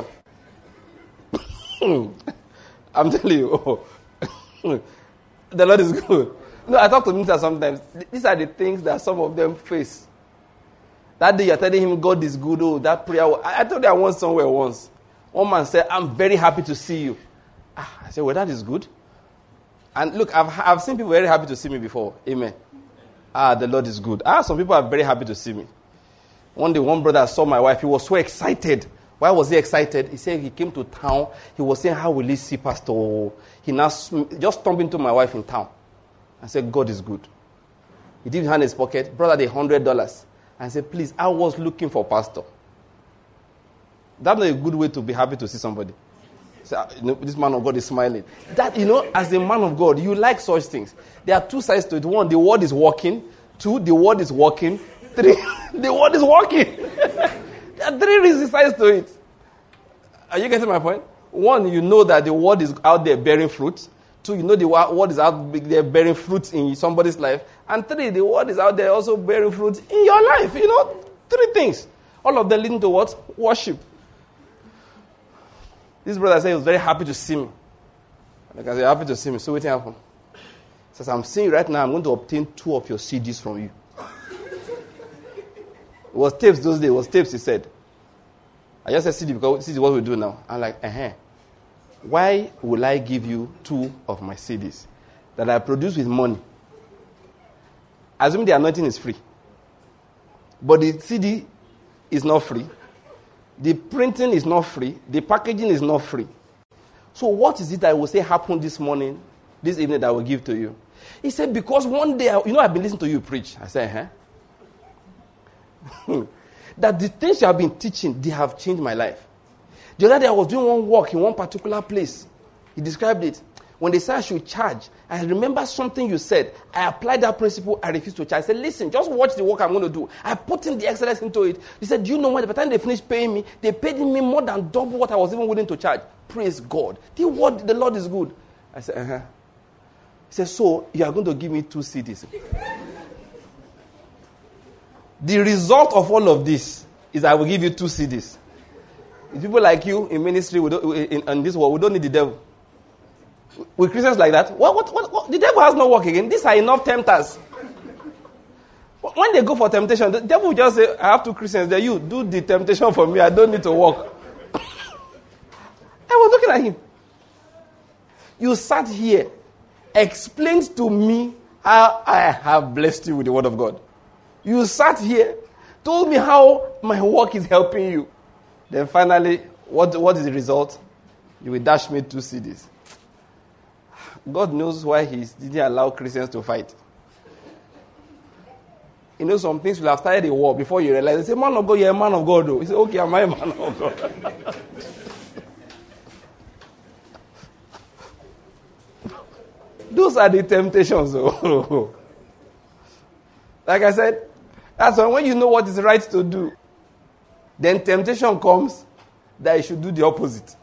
I'm telling you. Oh. The Lord is good. No, I talk to ministers sometimes. These are the things that some of them face. That day you're telling him God is good. Oh, that prayer. I, I told you I went somewhere once. One man said, I'm very happy to see you. Ah, I said, well, that is good. And look, I've, I've seen people very happy to see me before. Amen. Ah, the Lord is good. Ah, some people are very happy to see me. One day, one brother saw my wife. He was so excited. Why was he excited? He said he came to town. He was saying, how will he see Pastor? He now just stumped into my wife in town. I said, God is good. He did hand in his pocket, brought out a hundred dollars. And said, please, I was looking for Pastor. That's not a good way to be happy to see somebody. So, you know, this man of God is smiling. That, you know, as a man of God, you like such things. There are two sides to it. One, the word is working. Two, the word is working. Three, the word is working. There are three reasons sides to it. Are you getting my point? One, you know that the word is out there bearing fruit. Two, you know the word is out there bearing fruit in somebody's life. And three, the word is out there also bearing fruit in your life. You know, three things. All of them leading to what? Worship. This brother said he was very happy to see me. Like I said, happy to see me. So what happened? He says, I'm seeing you right now. I'm going to obtain two of your C Ds from you. It was tapes those days. It was tapes, he said. I just said C D because C D is what we do now. I'm like, uh-huh. Why will I give you two of my C Ds that I produce with money? Assuming the anointing is free. but the C D is not free. The printing is not free. The packaging is not free. So what is it that I will say happened this morning, this evening that I will give to you? He said, because one day, you know, I've been listening to you preach. I said, huh? That the things you have been teaching, they have changed my life. The other day I was doing one work in one particular place. He described it. When they said I should charge, I remember something you said. I applied that principle. I refused to charge. I said, listen, just watch the work I'm going to do. I put in the excellence into it. He said, do you know what? By the time they finished paying me, they paid me more than double what I was even willing to charge. Praise God. The word, the Lord is good. I said, uh-huh. He said, so you are going to give me two C Ds. The result of all of this is I will give you two C Ds. People like you in ministry, we don't, in, in this world, we don't need the devil. With Christians like that, what, what, what, what? The devil has no work again. These are enough tempters. When they go for temptation, the devil will just say, I have two Christians there. You do the temptation for me. I don't need to work. I was looking at him. You sat here, explained to me how I have blessed you with the word of God. You sat here, told me how my work is helping you. Then finally, what, what is the result? You will dash me two C Ds. God knows why he didn't allow Christians to fight. You know, some things will have started a war before you realize. They say, man of God, you're a man of God. Though. You say, okay, am I a man of God? Those are the temptations. Though. Like I said, that's when, when you know what is right to do, then temptation comes that you should do the opposite.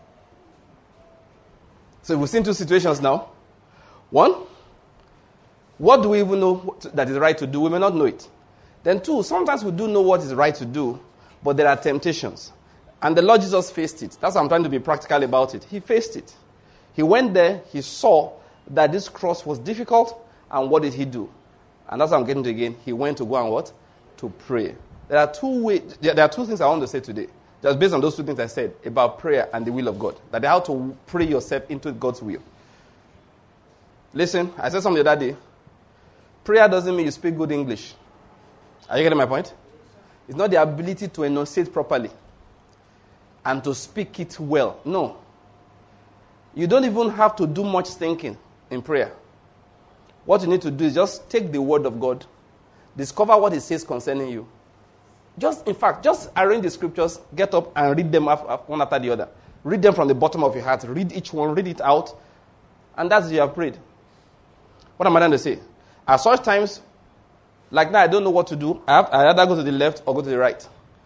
So we've seen two situations now. One, what do we even know that is right to do? We may not know it. Then two, sometimes we do know what is right to do, but there are temptations. And the Lord Jesus faced it. That's why I'm trying to be practical about it. He faced it. He went there, he saw that this cross was difficult, and what did he do? And that's what I'm getting to again. He went to go and what? To pray. There are two ways, there are two things I want to say today. Just based on those two things I said about prayer and the will of God. That how to pray yourself into God's will. Listen, I said something the other day. Prayer doesn't mean you speak good English. Are you getting my point? It's not the ability to enunciate properly and to speak it well. No. You don't even have to do much thinking in prayer. What you need to do is just take the word of God, discover what it says concerning you. Just, in fact, just arrange the scriptures, get up and read them one after the other. Read them from the bottom of your heart. Read each one, read it out. And that's you have prayed. What am I trying to say? At such times, like now I don't know what to do. I, have, I either go to the left or go to the right.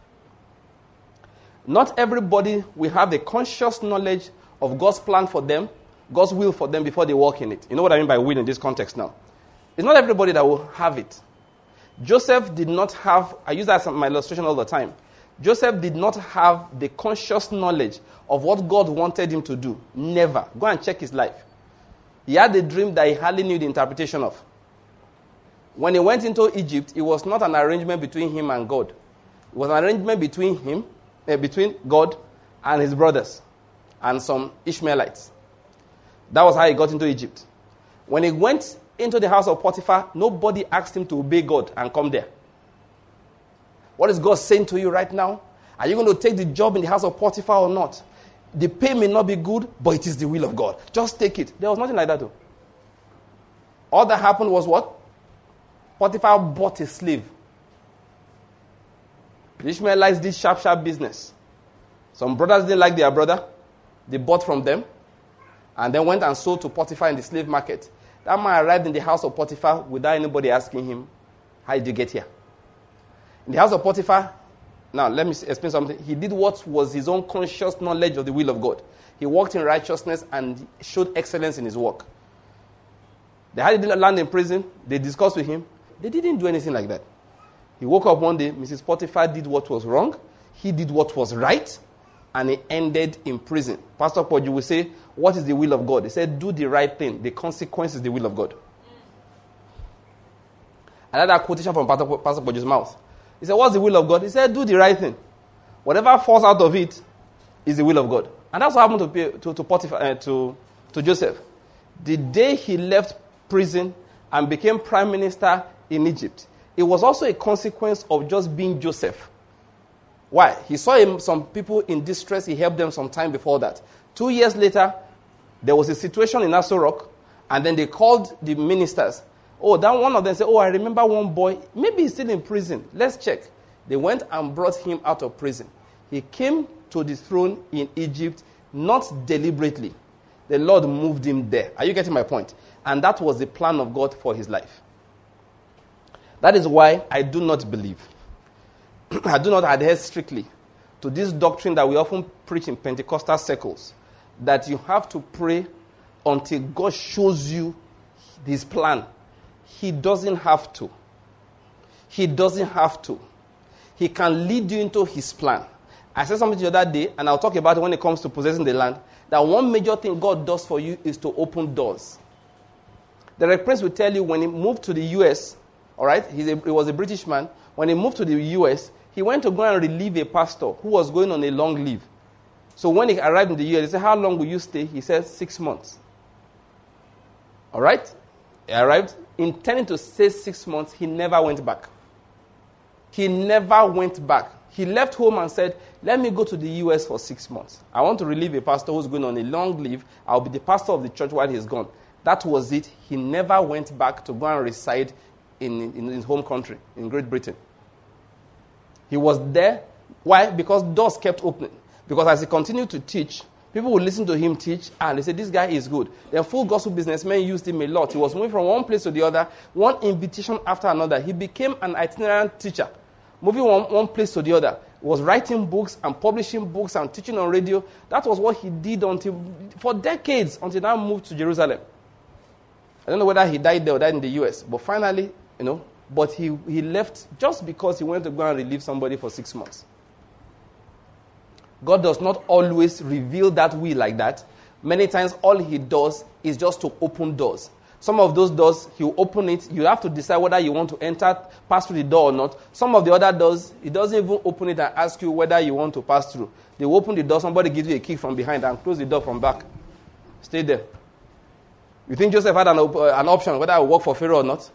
Not everybody will have the conscious knowledge of God's plan for them, God's will for them before they walk in it. You know what I mean by will in this context now? It's not everybody that will have it. Joseph did not have, I use that as my illustration all the time. Joseph did not have the conscious knowledge of what God wanted him to do. Never. Go and check his life. He had a dream that he hardly knew the interpretation of. When he went into Egypt, it was not an arrangement between him and God. It was an arrangement between him, uh, between God and his brothers and some Ishmaelites. That was how he got into Egypt. When he went into the house of Potiphar, nobody asked him to obey God and come there. What is God saying to you right now? Are you going to take the job in the house of Potiphar or not? The pay may not be good, but it is the will of God. Just take it. There was nothing like that though. All that happened was what? Potiphar bought a slave. The Ishmaelites did sharp, sharp business. Some brothers didn't like their brother. They bought from them and then went and sold to Potiphar in the slave market. That man arrived in the house of Potiphar without anybody asking him, how did you get here? In the house of Potiphar, now let me explain something. He did what was his own conscious knowledge of the will of God. He walked in righteousness and showed excellence in his work. They had him land in prison. They discussed with him. They didn't do anything like that. He woke up one day. Missus Potiphar did what was wrong. He did what was right. And he ended in prison. Pastor Paul, you will say, what is the will of God? He said, do the right thing. The consequence is the will of God. Another quotation from Pastor Paul's mouth. He said, what's the will of God? He said, do the right thing. Whatever falls out of it is the will of God. And that's what happened to, to, to, Potiphar, uh, to, to Joseph. The day he left prison and became prime minister in Egypt, it was also a consequence of just being Joseph. Why? He saw him, some people in distress. He helped them some time before that. Two years later, there was a situation in Aso Rock, and then they called the ministers. Oh, that one of them said, oh, I remember one boy. Maybe he's still in prison. Let's check. They went and brought him out of prison. He came to the throne in Egypt, not deliberately. The Lord moved him there. Are you getting my point? And that was the plan of God for his life. That is why I do not believe, I do not adhere strictly to this doctrine that we often preach in Pentecostal circles, that you have to pray until God shows you his plan. He doesn't have to. He doesn't have to. He can lead you into his plan. I said something the other day, and I'll talk about it when it comes to possessing the land, that one major thing God does for you is to open doors. The Reverend Prince will tell you when he moved to the U S, all right, he's a, he was a British man. When he moved to the U S, he went to go and relieve a pastor who was going on a long leave. So when he arrived in the U S, they said, how long will you stay? He said, six months. All right? He arrived, intending to stay six months. He never went back. He never went back. He left home and said, let me go to the U S for six months. I want to relieve a pastor who's going on a long leave. I'll be the pastor of the church while he's gone. That was it. He never went back to go and reside in, in his home country, in Great Britain. He was there. Why? Because doors kept opening. Because as he continued to teach, people would listen to him teach, and they said, this guy is good. The full gospel businessmen used him a lot. He was moving from one place to the other, one invitation after another. He became an itinerant teacher, moving from one place to the other. He was writing books and publishing books and teaching on radio. That was what he did until for decades, until he moved to Jerusalem. I don't know whether he died there or died in the U S, but finally, you know, but he, he left just because he went to go and relieve somebody for six months. God does not always reveal that will like that. Many times all he does is just to open doors. Some of those doors, he'll open it. You have to decide whether you want to enter, pass through the door or not. Some of the other doors, he doesn't even open it and ask you whether you want to pass through. They open the door, somebody gives you a kick from behind and close the door from back. Stay there. You think Joseph had an, op- an option whether I would work for Pharaoh or not?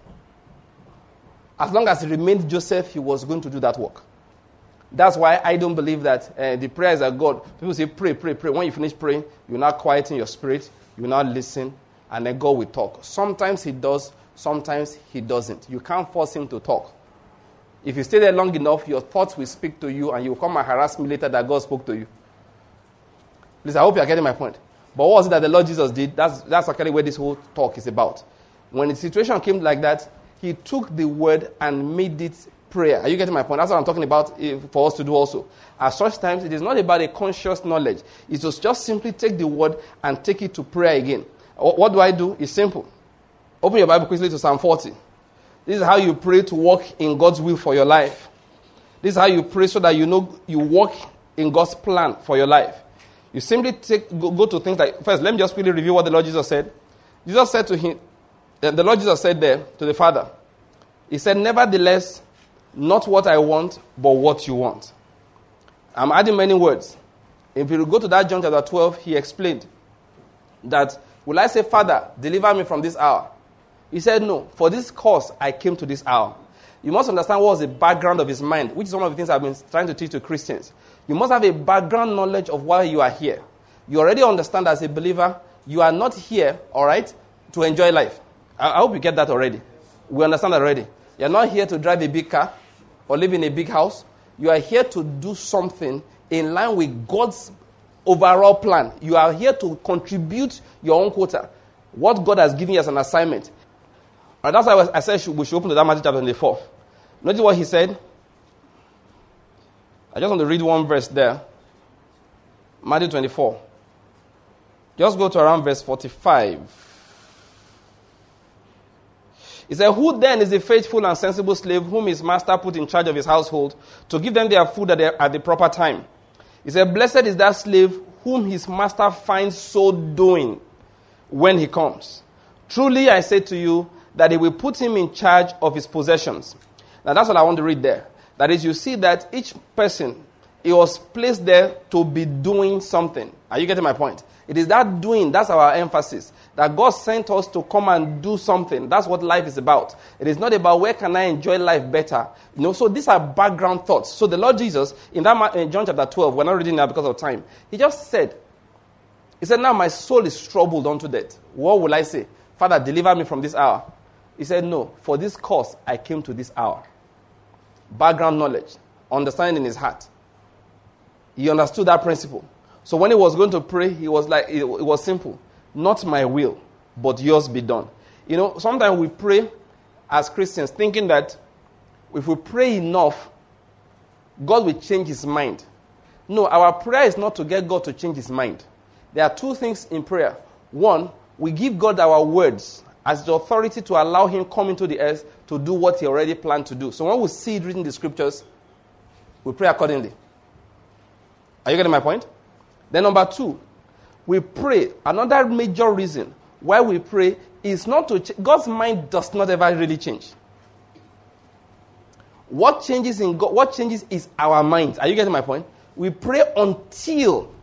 As long as he remained Joseph, he was going to do that work. That's why I don't believe that uh, the prayers of God, people say pray, pray, pray. When you finish praying, you now quieten your spirit, you now listen, and then God will talk. Sometimes he does, sometimes he doesn't. You can't force him to talk. If you stay there long enough, your thoughts will speak to you, and you will come and harass me later that God spoke to you. Please, I hope you are getting my point. But what was it that the Lord Jesus did? That's, that's actually where this whole talk is about. When the situation came like that, he took the word and made it prayer. Are you getting my point? That's what I'm talking about for us to do also. At such times, it is not about a conscious knowledge. It was just simply take the word and take it to prayer again. What do I do? It's simple. Open your Bible quickly to Psalm forty. This is how you pray to walk in God's will for your life. This is how you pray so that you know you walk in God's plan for your life. You simply take go, go to things like, first, let me just quickly review what the Lord Jesus said. Jesus said to him, the Lord Jesus said there to the Father, he said, nevertheless, not what I want, but what you want. I'm adding many words. If you go to that John chapter twelve, he explained that, will I say, Father, deliver me from this hour? He said, no, for this cause I came to this hour. You must understand what was the background of his mind, which is one of the things I've been trying to teach to Christians. You must have a background knowledge of why you are here. You already understand as a believer, you are not here, all right, to enjoy life. I, I hope you get that already. We understand that already. You're not here to drive a big car or live in a big house. You are here to do something in line with God's overall plan. You are here to contribute your own quota. What God has given you as an assignment. And that's why I said we should open to that Matthew chapter twenty-four. Notice what he said. I just want to read one verse there. Matthew twenty-four. Just go to around verse forty-five. He said, who then is the faithful and sensible slave whom his master put in charge of his household to give them their food at the, at the proper time? He said, blessed is that slave whom his master finds so doing when he comes. Truly I say to you that he will put him in charge of his possessions. Now that's what I want to read there. That is, you see that each person, he was placed there to be doing something. Are you getting my point? It is that doing, that's our emphasis. That God sent us to come and do something. That's what life is about. It is not about where can I enjoy life better. You know, so these are background thoughts. So the Lord Jesus, in that in John chapter twelve, we're not reading now because of time, he just said, he said, now my soul is troubled unto death. What will I say? Father, deliver me from this hour. He said, no, for this cause I came to this hour. Background knowledge, understanding in his heart. He understood that principle. So when he was going to pray, he was like, it, it was simple. Not my will, but yours be done. You know, sometimes we pray as Christians thinking that if we pray enough, God will change his mind. No, our prayer is not to get God to change his mind. There are two things in prayer. One, we give God our words as the authority to allow him come into the earth to do what he already planned to do. So when we see it written in the scriptures, we pray accordingly. Are you getting my point? Then number two, we pray. Another major reason why we pray is not to ch- God's mind does not ever really change. What changes in God, what changes is our minds. Are you getting my point? We pray until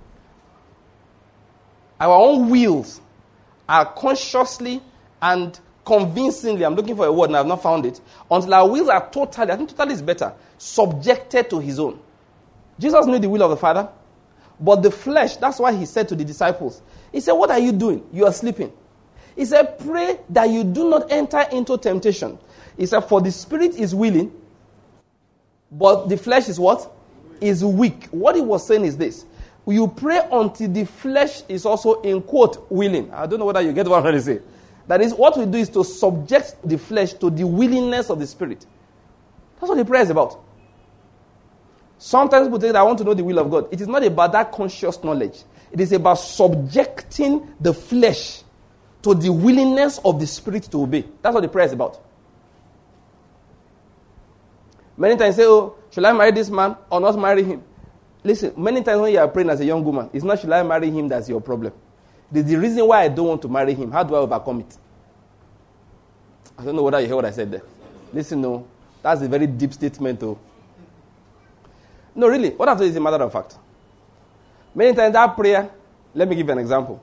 our own wills are consciously and convincingly, I'm looking for a word and I've not found it, until our wills are totally, I think totally is better, subjected to his own. Jesus knew the will of the Father, but the flesh, that's why he said to the disciples, he said, what are you doing? You are sleeping. He said, pray that you do not enter into temptation. He said, for the spirit is willing, but the flesh is what? Is weak. What he was saying is this. You pray until the flesh is also, in quote, willing. I don't know whether you get what I'm trying to say. That is, what we do is to subject the flesh to the willingness of the spirit. That's what the prayer is about. Sometimes people think that I want to know the will of God. It is not about that conscious knowledge. It is about subjecting the flesh to the willingness of the spirit to obey. That's what the prayer is about. Many times say, oh, should I marry this man or not marry him? Listen, many times when you are praying as a young woman, it's not should I marry him that's your problem. It is the reason why I don't want to marry him. How do I overcome it? I don't know whether you hear what I said there. Listen, no. That's a very deep statement, though. No, really. What I've told you is a matter of fact. Many times that prayer, let me give you an example.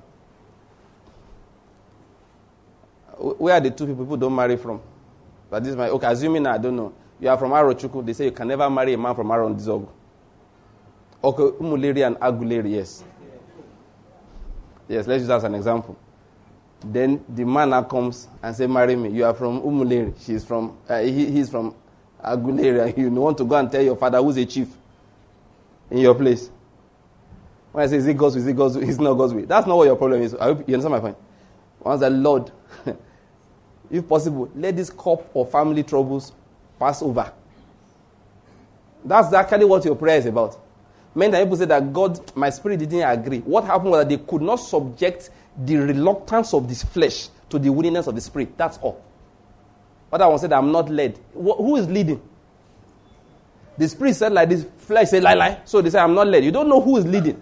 Where are the two people who don't marry from? But this is my, okay, assuming I don't know. You are from Arochukwu. They say you can never marry a man from Aron Dizogu. Okay, Umuleri and Aguleri, yes. Yes, let's use that as an example. Then the man now comes and say, marry me. You are from Umuleri. She's from, uh, he, he's from Aguleri. And you want to go and tell your father who's a chief in your place. When I say, is it God's way? Is it God's way? It's not God's way. That's not what your problem is. I hope you understand my point. Once the Lord, if possible, let this cup of family troubles pass over. That's actually what your prayer is about. Many times people say that God, my spirit didn't agree. What happened was that they could not subject the reluctance of this flesh to the willingness of the spirit. That's all. Other one said, I'm not led. Who is leading? The spirit said like this, flesh said lie, lie. So they say, I'm not led. You don't know who is leading.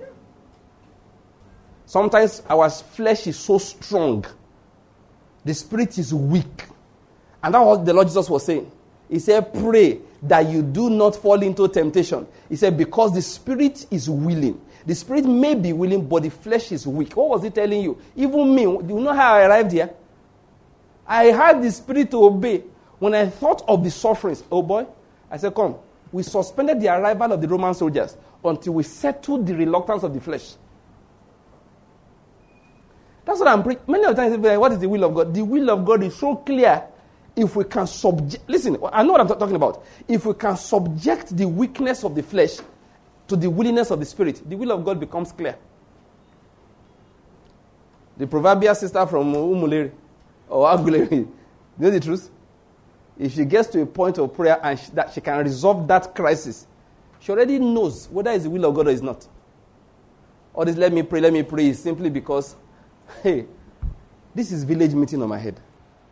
Sometimes our flesh is so strong. The spirit is weak. And that's what the Lord Jesus was saying. He said, pray that you do not fall into temptation. He said, because the spirit is willing. The spirit may be willing, but the flesh is weak. What was he telling you? Even me, do you know how I arrived here? I had the spirit to obey. When I thought of the sufferings, oh boy, I said, come. We suspended the arrival of the Roman soldiers until we settled the reluctance of the flesh. That's what I'm preaching. Many of the times, people are like, what is the will of God? The will of God is so clear. If we can subject, listen, I know what I'm t- talking about. If we can subject the weakness of the flesh to the willingness of the spirit, the will of God becomes clear. The proverbial sister from Umuleri or Aguleri, you know the truth? If she gets to a point of prayer and she, that she can resolve that crisis, she already knows whether it's the will of God or it's not. All this, let me pray, let me pray, is simply because, hey, this is village meeting on my head.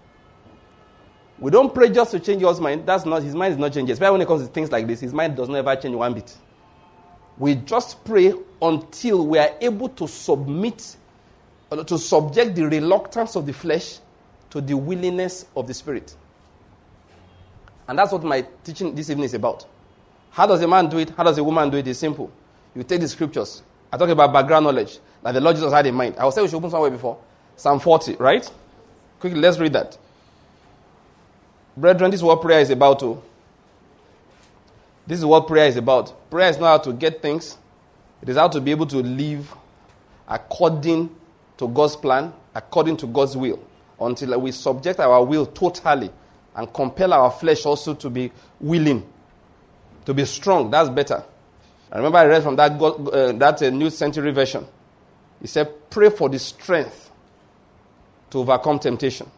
We don't pray just to change God's mind. That's not, his mind is not changing. Especially when it comes to things like this, his mind does not ever change one bit. We just pray until we are able to submit, to subject the reluctance of the flesh to the willingness of the spirit. And that's what my teaching this evening is about. How does a man do it? How does a woman do it? It's simple. You take the scriptures. I talk about background knowledge. that the Lord Jesus had in mind. I will say we should open somewhere before. Psalm forty, right? Quickly, let's read that. Brethren, this is what prayer is about. Too. This is what prayer is about. Prayer is not how to get things. It is how to be able to live according to God's plan, according to God's will, until we subject our will totally and compel our flesh also to be willing, to be strong. That's better. I remember I read from that God, uh, that uh, New Century Version. He said, pray for the strength to overcome temptation.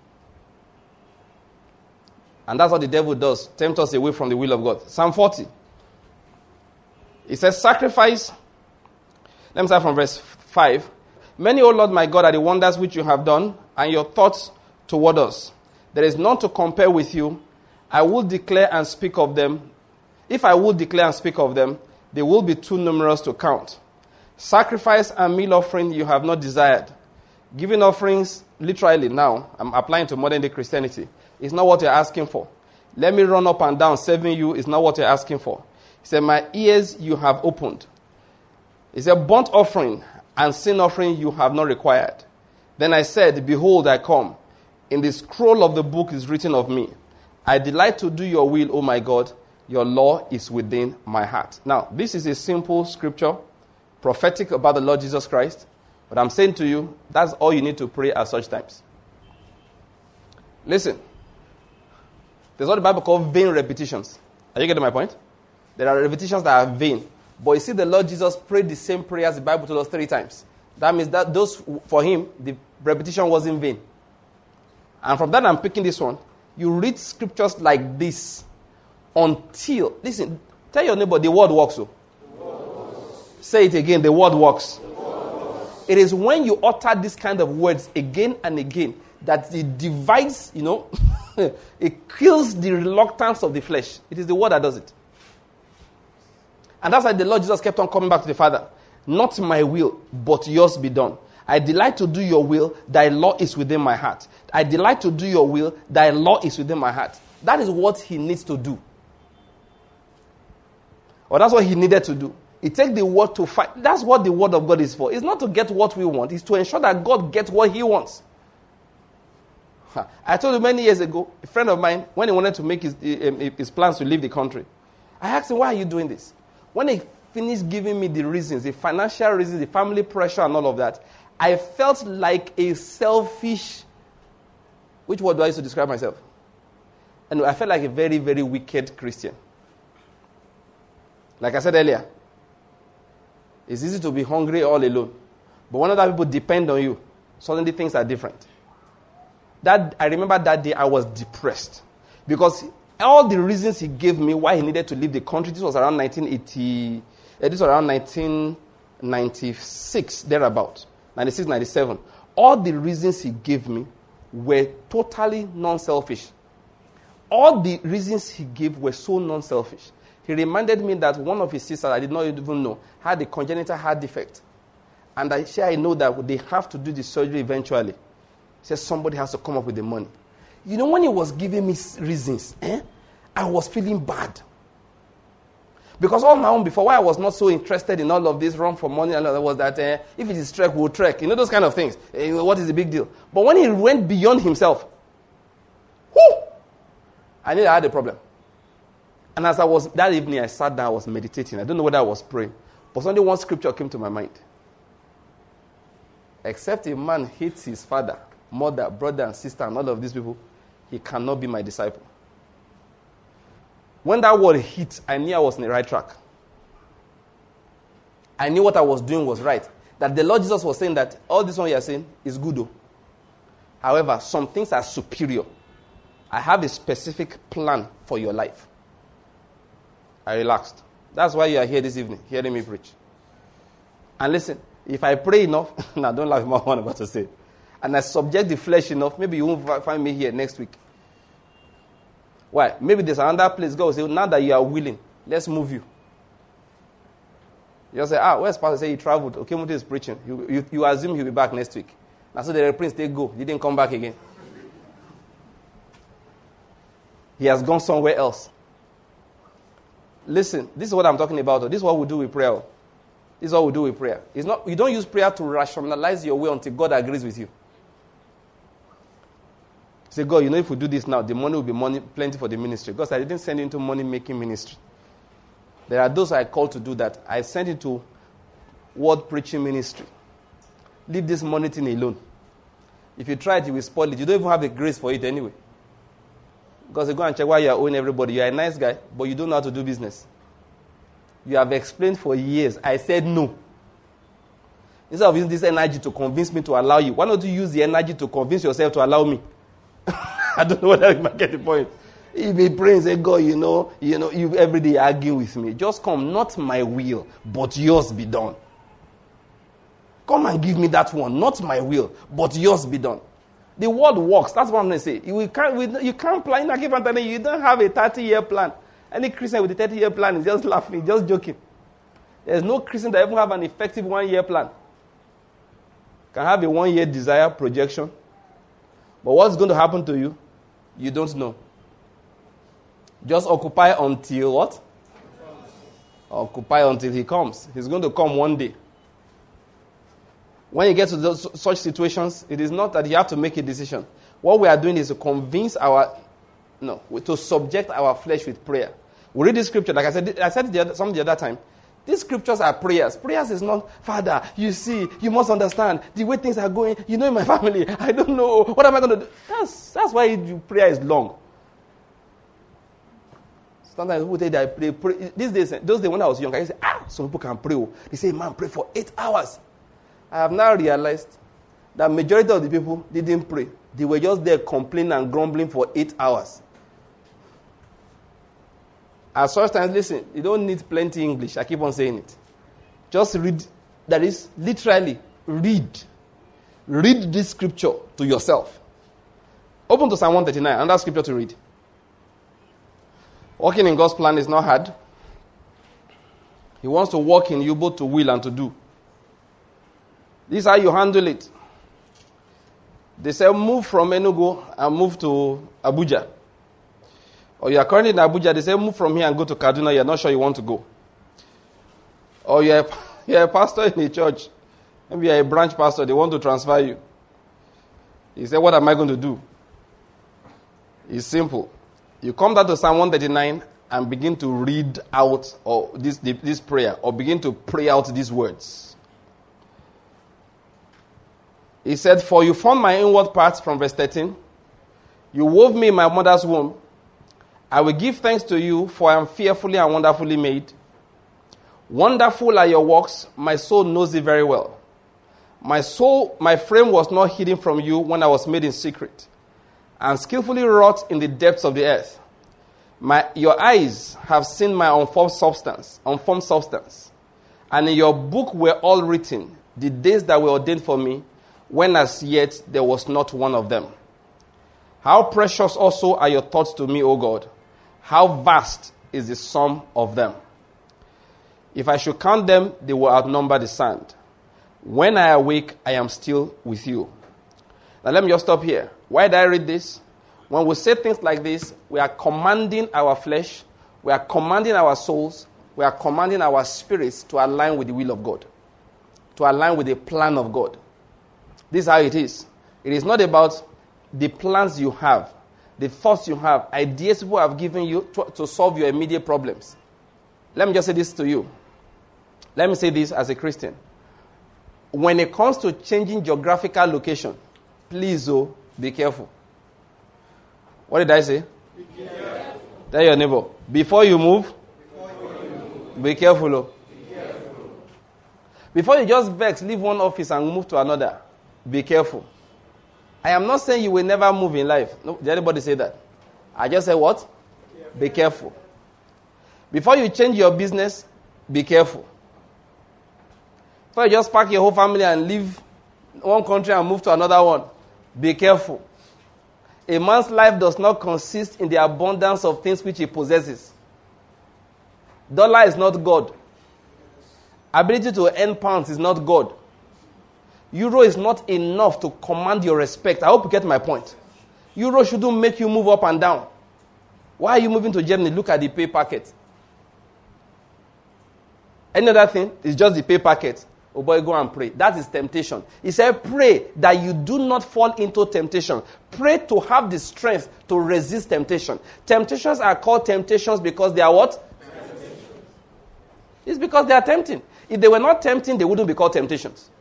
And that's what the devil does, tempt us away from the will of God. Psalm forty. It says, sacrifice. Let me start from verse five. Many, O Lord my God, are the wonders which you have done, and your thoughts toward us. There is none to compare with you. I will declare and speak of them. If I will declare and speak of them, they will be too numerous to count. Sacrifice and meal offering you have not desired. Giving offerings, literally now, I'm applying to modern day Christianity, is not what you're asking for. Let me run up and down serving you is not what you're asking for. He said, my ears you have opened. He said, burnt offering and sin offering you have not required. Then I said, behold, I come. In the scroll of the book is written of me. I delight to do your will, O my God. Your law is within my heart. Now, this is a simple scripture, prophetic about the Lord Jesus Christ. But I'm saying to you, that's all you need to pray at such times. Listen. There's what the Bible calls vain repetitions. Are you getting my point? There are repetitions that are vain. But you see, the Lord Jesus prayed the same prayer as the Bible told us three times. That means that those, for him, the repetition was in vain. And from that, I'm picking this one. You read scriptures like this until, listen, tell your neighbor, the word works. So. The word works. Say it again, the word works. The word works. It is when you utter this kind of words again and again that it divides, you know, it kills the reluctance of the flesh. It is the word that does it. And that's why the Lord Jesus kept on coming back to the Father. Not my will, but yours be done. I delight to do your will. Thy law is within my heart. I delight to do your will. Thy law is within my heart. That is what he needs to do. Or that's what he needed to do. He takes the word to fight. That's what the word of God is for. It's not to get what we want. It's to ensure that God gets what he wants. I told you many years ago, a friend of mine, when he wanted to make his, his plans to leave the country, I asked him, why are you doing this? When he finished giving me the reasons, the financial reasons, the family pressure and all of that, I felt like a selfish, which word do I use to describe myself? And I felt like a very, very wicked Christian. Like I said earlier, it's easy to be hungry all alone. But when other people depend on you, suddenly things are different. That I remember that day I was depressed. Because all the reasons he gave me why he needed to leave the country, this was around nineteen eighty, uh, this was around nineteen ninety-six, thereabout, ninety-six, ninety-seven. All the reasons he gave me were totally non-selfish. All the reasons he gave were so non-selfish. He reminded me that one of his sisters, I did not even know, had a congenital heart defect. And I share I know that they have to do the surgery eventually. He says somebody has to come up with the money. You know, when he was giving me reasons, eh, I was feeling bad. Because all my own before, why I was not so interested in all of this run for money and all that was that eh, if it is trek, we'll trek. You know, those kind of things. Eh, what is the big deal? But when he went beyond himself, whoo, I knew I had a problem. And as I was, that evening I sat down, I was meditating. I don't know whether I was praying. But suddenly one scripture came to my mind. Except a man hates his father, mother, brother, and sister, and all of these people, he cannot be my disciple. When that word hit, I knew I was in the right track. I knew what I was doing was right. That the Lord Jesus was saying that all this one you are saying is good though. However, some things are superior. I have a specific plan for your life. I relaxed. That's why you are here this evening, hearing me preach. And listen, if I pray enough, now don't laugh at what I'm about to say, and I subject the flesh enough, maybe you won't find me here next week. Why? Maybe there's another place God will say, now that you are willing, let's move you. You say, ah, where's Pastor? Say he traveled. Okay, Muti is preaching. You, you, you assume he'll be back next week. Now so the prince, they go. He didn't come back again. He has gone somewhere else. Listen, this is what I'm talking about. This is what we do with prayer. This is what we do with prayer. It's not, you don't use prayer to rationalize your way until God agrees with you. Say, God, you know, if we do this now, the money will be money plenty for the ministry. Because I didn't send you into money-making ministry. There are those I called to do that. I sent into word preaching ministry. Leave this money thing alone. If you try it, you will spoil it. You don't even have the grace for it anyway. Because you go and check why you are owing everybody. You are a nice guy, but you don't know how to do business. You have explained for years. I said no. Instead of using this energy to convince me to allow you, why don't you use the energy to convince yourself to allow me? I don't know whether you might get the point. You be praying and say, God, you know, you know, you every day argue with me. Just come, not my will, but yours be done. Come and give me that one, not my will, but yours be done. The word works. That's what I'm going to say. You can't, you can't plan. You don't have a thirty-year plan. Any Christian with a thirty-year plan is just laughing, just joking. There's no Christian that even have an effective one-year plan. Can have a one-year desire projection. But what's going to happen to you, you don't know. Just occupy until what? Occupy until he comes. He's going to come one day. When you get to those, such situations, it is not that you have to make a decision. What we are doing is to convince our, no, to subject our flesh with prayer. We read this scripture, like I said, I said the other, some the other time. These scriptures are prayers. Prayers is not, Father, you see, you must understand the way things are going. You know, in my family, I don't know. What am I going to do? That's, that's why prayer is long. Sometimes people say that I pray, pray. These days, those days when I was young, I used to say, ah, some people can pray. They say, man, pray for eight hours. I have now realized that majority of the people didn't pray. They were just there complaining and grumbling for eight hours. At such times, listen, you don't need plenty English. I keep on saying it. Just read. That is, literally, read. Read this scripture to yourself. Open to Psalm one thirty-nine, another scripture to read. Walking in God's plan is not hard. He wants to walk in you both to will and to do. This is how you handle it. They say move from Enugu and move to Abuja. Or you are currently in Abuja, they say move from here and go to Kaduna, you are not sure you want to go. Or you are, you are a pastor in a church. Maybe you are a branch pastor, they want to transfer you. You say, what am I going to do? It's simple. You come down to Psalm one thirty-nine and begin to read out or this, this prayer, or begin to pray out these words. He said, for you formed my inward parts, from verse thirteen. You wove me in my mother's womb. I will give thanks to you, for I am fearfully and wonderfully made. Wonderful are your works. My soul knows it very well. My soul, my frame was not hidden from you when I was made in secret, and skillfully wrought in the depths of the earth. My, your eyes have seen my unformed substance, unformed substance, and in your book were all written, the days that were ordained for me, when as yet there was not one of them. How precious also are your thoughts to me, O God. How vast is the sum of them. If I should count them, they will outnumber the sand. When I awake, I am still with you. Now let me just stop here. Why did I read this? When we say things like this, we are commanding our flesh, we are commanding our souls, we are commanding our spirits to align with the will of God, to align with the plan of God. This is how it is. It is not about the plans you have, the thoughts you have, ideas people have given you to, to solve your immediate problems. Let me just say this to you. Let me say this as a Christian. When it comes to changing geographical location, please, oh, be careful. What did I say? Be careful. Tell your neighbor, before you move, before you move. Be careful. Oh. Be careful. Before you just vex, leave one office and move to another, be careful. I am not saying you will never move in life. No, did anybody say that? I just said what? Careful. Be careful. Before you change your business, be careful. Before you just pack your whole family and leave one country and move to another one, be careful. A man's life does not consist in the abundance of things which he possesses. Dollar is not God. Ability to earn pounds is not God. Euro is not enough to command your respect. I hope you get my point. Euro shouldn't make you move up and down. Why are you moving to Germany? Look at the pay packet. Any other thing is just the pay packet. Oh boy, go and pray. That is temptation. He said, pray that you do not fall into temptation. Pray to have the strength to resist temptation. Temptations are called temptations because they are what? Temptations. It's because they are tempting. If they were not tempting, they wouldn't be called temptations.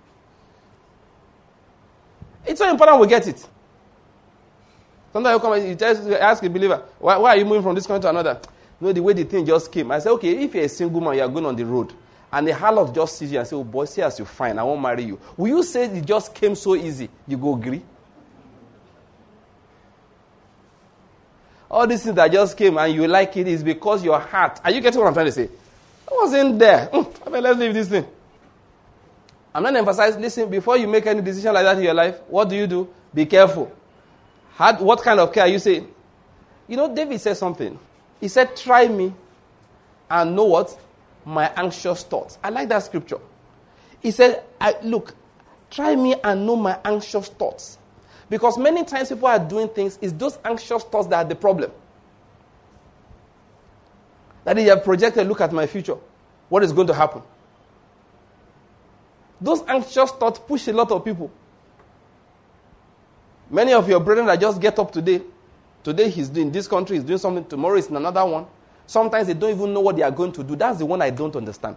It's so important we get it. Sometimes you come and you, tell, you ask a believer, why, why are you moving from this country to another? You know, the way the thing just came. I say, okay, if you're a single man, you're going on the road, and the harlot just sees you and say, oh boy, see as you're fine, I won't marry you. Will you say it just came so easy? You go agree? All these things that just came and you like it is because your heart. Are you getting what I'm trying to say? I wasn't there. Mm, I mean, let's leave this thing. I'm not emphasizing, listen, before you make any decision like that in your life, what do you do? Be careful. How, what kind of care are you saying? You know, David said something. He said, try me and know what? My anxious thoughts. I like that scripture. He said, I, look, try me and know my anxious thoughts. Because many times people are doing things, it's those anxious thoughts that are the problem. That they have projected, look at my future. What is going to happen? Those anxious thoughts push a lot of people. Many of your brethren that just get up today, today he's doing this country, he's doing something, tomorrow is another one. Sometimes they don't even know what they are going to do. That's the one I don't understand.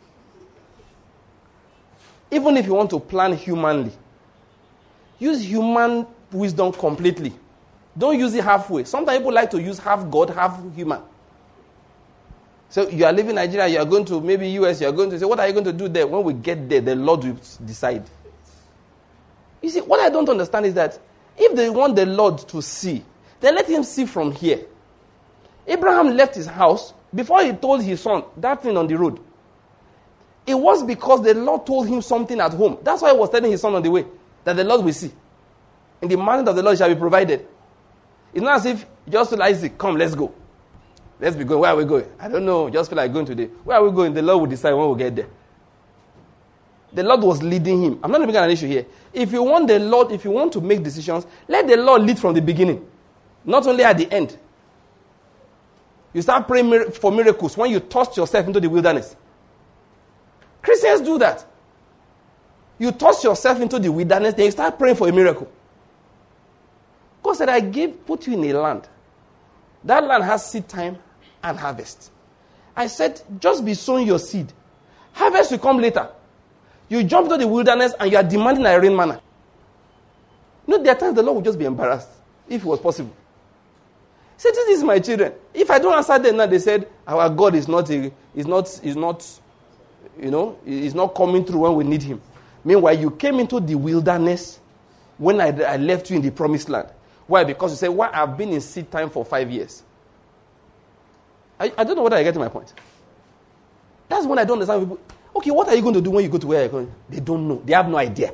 Even if you want to plan humanly, use human wisdom completely. Don't use it halfway. Sometimes people like to use half God, half human. So you are leaving Nigeria, you are going to maybe U S, you are going to say, what are you going to do there? When we get there, the Lord will decide. You see, what I don't understand is that if they want the Lord to see, then let him see from here. Abraham left his house before he told his son that thing on the road. It was because the Lord told him something at home. That's why he was telling his son on the way, that the Lord will see. In the manner of the Lord shall be provided. It's not as if just told Isaac, come, let's go. Let's be going. Where are we going? I don't know. Just feel like going today. Where are we going? The Lord will decide when we get there. The Lord was leading him. I'm not making an issue here. If you want the Lord, if you want to make decisions, let the Lord lead from the beginning. Not only at the end. You start praying for miracles when you toss yourself into the wilderness. Christians do that. You toss yourself into the wilderness, then you start praying for a miracle. God said, I gave, put you in a land. That land has seed time and harvest. I said, just be sowing your seed. Harvest will come later. You jump into the wilderness and you are demanding a rain manna. You know, there are times the Lord would just be embarrassed, if it was possible. He said, this is my children. If I don't answer them now, they said, our God is not, a, is not, is not, you know, is not coming through when we need him. Meanwhile, you came into the wilderness when I, I left you in the promised land. Why? Because you say, why well, I've been in seed time for five years. I, I don't know whether I get my point. That's when I don't understand people. Okay, what are you going to do when you go to where you're going? They don't know. They have no idea.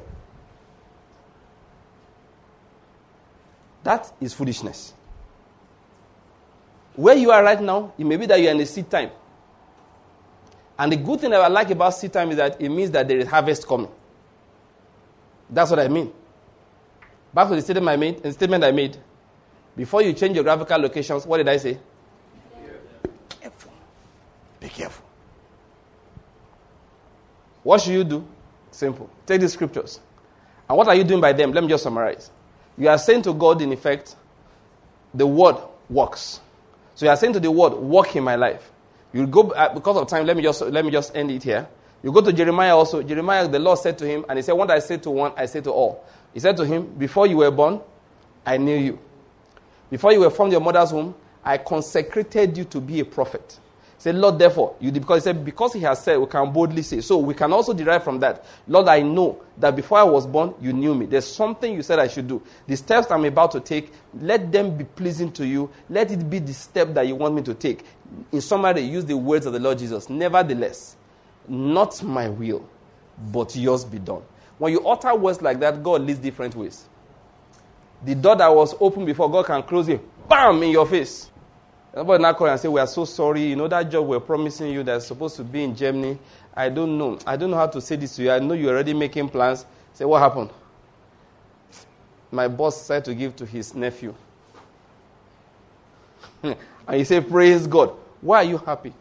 That is foolishness. Where you are right now, it may be that you are in the seed time. And the good thing that I like about seed time is that it means that there is harvest coming. That's what I mean. Back to the statement I made, the statement I made. Before you change geographical locations, what did I say? Be careful. Be careful. What should you do? Simple. Take these scriptures. And what are you doing by them? Let me just summarize. You are saying to God, in effect, the word works. So you are saying to the word, work in my life. You go, uh, because of time, let me just let me just end it here. You go to Jeremiah also. Jeremiah, the Lord said to him, and he said, what I say to one, I say to all. He said to him, before you were born, I knew you. Before you were from your mother's womb, I consecrated you to be a prophet. He said, Lord, therefore, you did, because he said, because he has said, we can boldly say. So we can also derive from that. Lord, I know that before I was born, you knew me. There's something you said I should do. The steps I'm about to take, let them be pleasing to you. Let it be the step that you want me to take. In summary, use the words of the Lord Jesus. Nevertheless, not my will, but yours be done. When you utter words like that, God leads different ways. The door that was open before, God can close it. Bam! In your face. Somebody now call and say, we are so sorry. You know that job we're promising you that's supposed to be in Germany. I don't know. I don't know how to say this to you. I know you're already making plans. Say, what happened? My boss decided to give to his nephew. And he said, praise God. Why are you happy?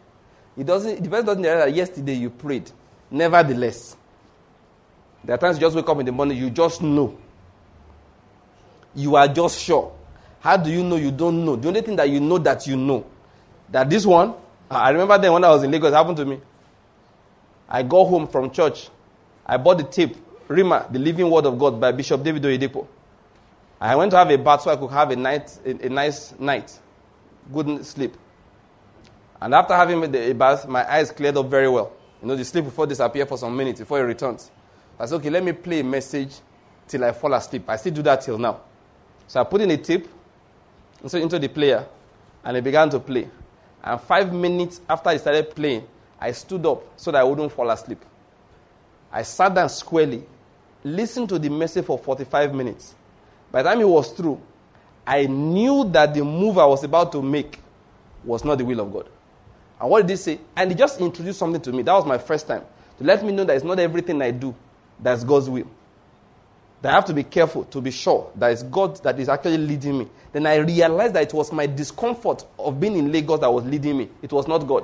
It doesn't, the person doesn't realize that yesterday you prayed. Nevertheless, there are times you just wake up in the morning, you just know. You are just sure. How do you know you don't know? The only thing that you know that you know, that this one, I remember then when I was in Lagos, it happened to me. I got home from church. I bought the tape, Rima, the Living Word of God by Bishop David Oyedepo. I went to have a bath so I could have a night, a, a nice night, good sleep. And after having a bath, my eyes cleared up very well. You know, the sleep before disappear for some minutes before it returns. I said, okay, let me play a message till I fall asleep. I still do that till now. So I put in a tape into the player, and it began to play. And five minutes after I started playing, I stood up so that I wouldn't fall asleep. I sat down squarely, listened to the message for forty-five minutes. By the time it was through, I knew that the move I was about to make was not the will of God. And what did he say? And he just introduced something to me. That was my first time. To let me know that it's not everything I do that's God's will. That I have to be careful to be sure that it's God that is actually leading me. Then I realized that it was my discomfort of being in Lagos that was leading me. It was not God.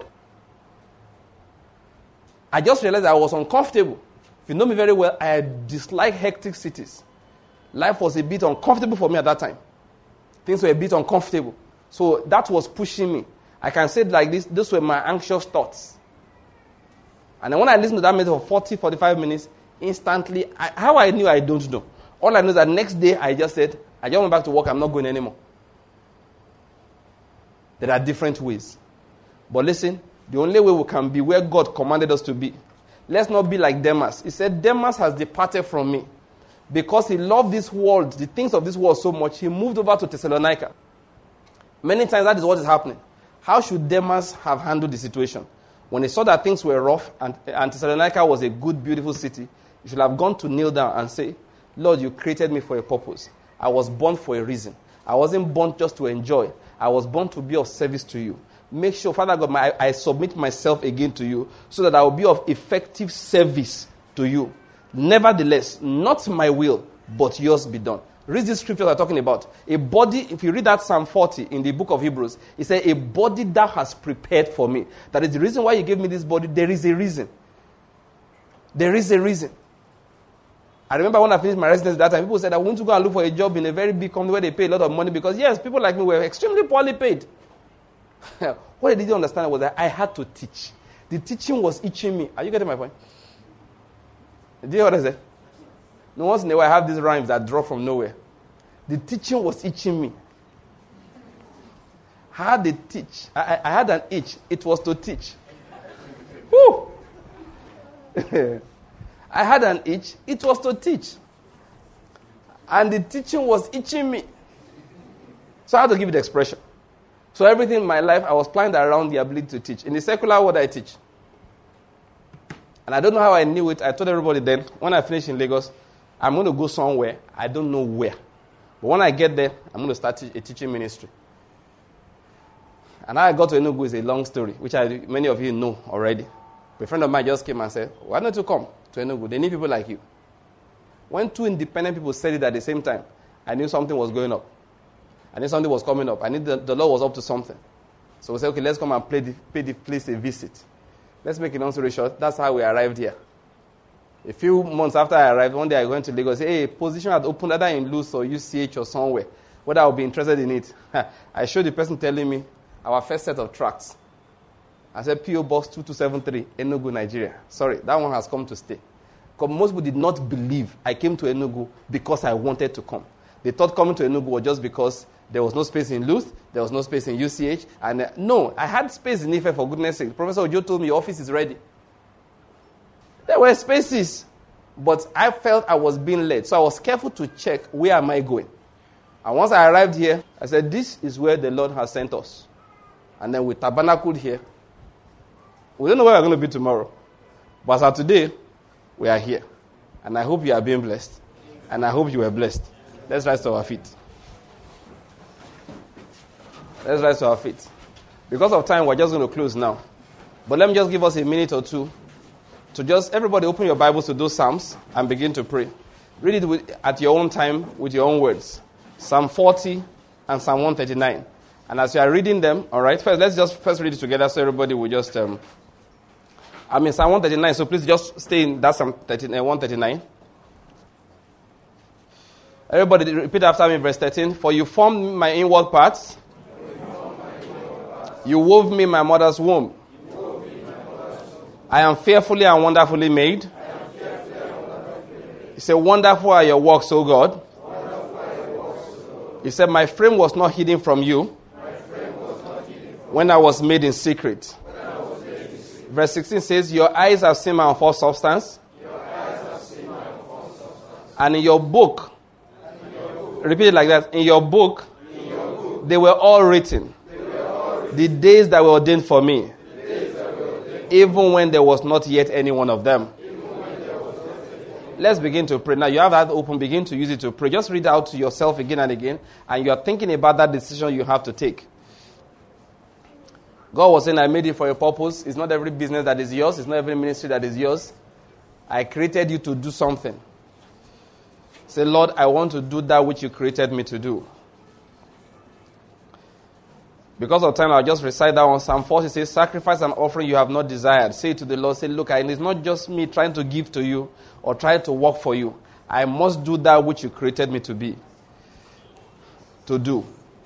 I just realized that I was uncomfortable. If you know me very well, I dislike hectic cities. Life was a bit uncomfortable for me at that time. Things were a bit uncomfortable. So that was pushing me. I can say it like this. Those were my anxious thoughts. And then when I listened to that message for forty, forty-five minutes, instantly, I, how I knew, I don't know. All I know is that next day, I just said, I just went back to work, I'm not going anymore. There are different ways. But listen, the only way we can be where God commanded us to be, let's not be like Demas. He said, Demas has departed from me. Because he loved this world, the things of this world so much, he moved over to Thessalonica. Many times that is what is happening. How should Demas have handled the situation? When he saw that things were rough and, and Thessalonica was a good, beautiful city, he should have gone to kneel down and say, Lord, you created me for a purpose. I was born for a reason. I wasn't born just to enjoy. I was born to be of service to you. Make sure, Father God, my, I submit myself again to you so that I will be of effective service to you. Nevertheless, not my will, but yours be done. Read these scriptures I'm talking about. A body, if you read that Psalm forty in the book of Hebrews, it says, a body thou hast prepared for me. That is the reason why you gave me this body. There is a reason. There is a reason. I remember when I finished my residency that time, people said I want to go and look for a job in a very big company where they pay a lot of money because, yes, people like me were extremely poorly paid. What I didn't understand was that I had to teach. The teaching was itching me. Are you getting my point? Do you hear what I said? No, once in a while I have these rhymes that drop from nowhere. The teaching was itching me. I had to teach. I, I had an itch. It was to teach. Woo! I had an itch. It was to teach. And the teaching was itching me. So I had to give it expression. So everything in my life, I was planned around the ability to teach. In the secular world, I teach. And I don't know how I knew it. I told everybody then, when I finish in Lagos, I'm going to go somewhere. I don't know where. But when I get there, I'm going to start a teaching ministry. And how I got to Enugu is a long story, which I, many of you know already. A friend of mine just came and said, why don't you come to Enugu? They need people like you. When two independent people said it at the same time, I knew something was going up. I knew something was coming up. I knew the, the Lord was up to something. So we said, okay, let's come and pay the, pay the place a visit. Let's make it long story short. That's how we arrived here. A few months after I arrived, one day I went to Lagos. Hey, a position had opened either in Luz or U C H or somewhere. Whether I would be interested in it. I showed the person telling me our first set of tracts. I said, P O Box two two seven three, Enugu, Nigeria. Sorry, that one has come to stay. Because most people did not believe I came to Enugu because I wanted to come. They thought coming to Enugu was just because there was no space in Luz, there was no space in U C H. And uh, no, I had space in Ife, for goodness sake. Professor Ojo told me your office is ready. There were spaces, but I felt I was being led. So I was careful to check, where am I going? And once I arrived here, I said, this is where the Lord has sent us. And then we tabernacled here. We don't know where we're going to be tomorrow. But as of today, we are here. And I hope you are being blessed. And I hope you were blessed. Let's rise to our feet. Let's rise to our feet. Because of time, we're just going to close now. But let me just give us a minute or two to just, everybody open your Bibles to those Psalms and begin to pray. Read it with, at your own time with your own words. Psalm forty and Psalm one thirty-nine. And as you are reading them, all right, first let's just first read it together so everybody will just um, I mean, Psalm one thirty-nine, so please just stay in that Psalm one thirty-nine. Everybody repeat after me, verse thirteen. For you formed my inward parts. You wove me in my mother's womb. I am fearfully and wonderfully made. He said, wonderful are your works, O God. He said, my frame was not hidden from you when I was made in secret. Verse sixteen says, your eyes have seen my unformed substance. And in your book, repeat it like that. In your book, they were all written. The days that were ordained for me. Even when there was not yet any one of them. Let's begin to pray. Now you have that open. Begin to use it to pray. Just read out to yourself again and again. And you are thinking about that decision you have to take. God was saying, I made it for a purpose. It's not every business that is yours. It's not every ministry that is yours. I created you to do something. Say, Lord, I want to do that which you created me to do. Because of time, I'll just recite that one. Psalm forty says, sacrifice and offering you have not desired. Say to the Lord, say, look, and it's not just me trying to give to you or trying to work for you. I must do that which you created me to be. To do.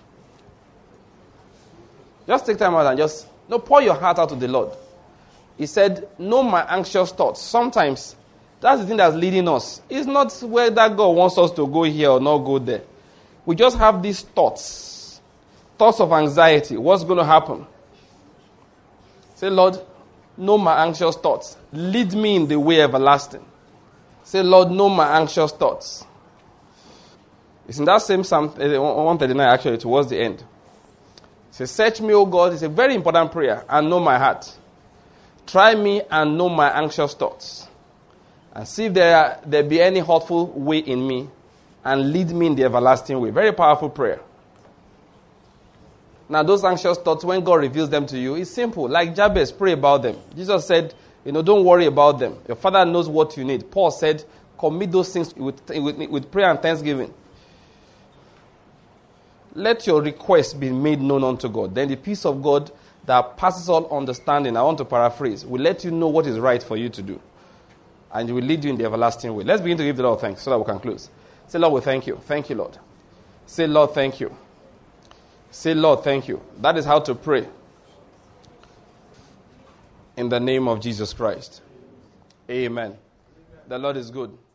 Just take time out and just no, pour your heart out to the Lord. He said, know my anxious thoughts. Sometimes, that's the thing that's leading us. It's not whether God wants us to go here or not go there. We just have these thoughts. Thoughts of anxiety. What's going to happen? Say, Lord, know my anxious thoughts. Lead me in the way everlasting. Say, Lord, know my anxious thoughts. It's in that same Psalm one thirty-nine, actually, towards the end. Say, search me, O God. It's a very important prayer. And know my heart. Try me and know my anxious thoughts. And see if there, are, there be any hurtful way in me. And lead me in the everlasting way. Very powerful prayer. Now, those anxious thoughts, when God reveals them to you, it's simple. Like Jabez, pray about them. Jesus said, you know, don't worry about them. Your Father knows what you need. Paul said, commit those things with, with, with prayer and thanksgiving. Let your request be made known unto God. Then the peace of God that passes all understanding, I want to paraphrase, will let you know what is right for you to do. And it will lead you in the everlasting way. Let's begin to give the Lord thanks so that we can close. Say, Lord, we thank you. Thank you, Lord. Say, Lord, thank you. Say, Lord, thank you. That is how to pray. In the name of Jesus Christ. Amen. The Lord is good.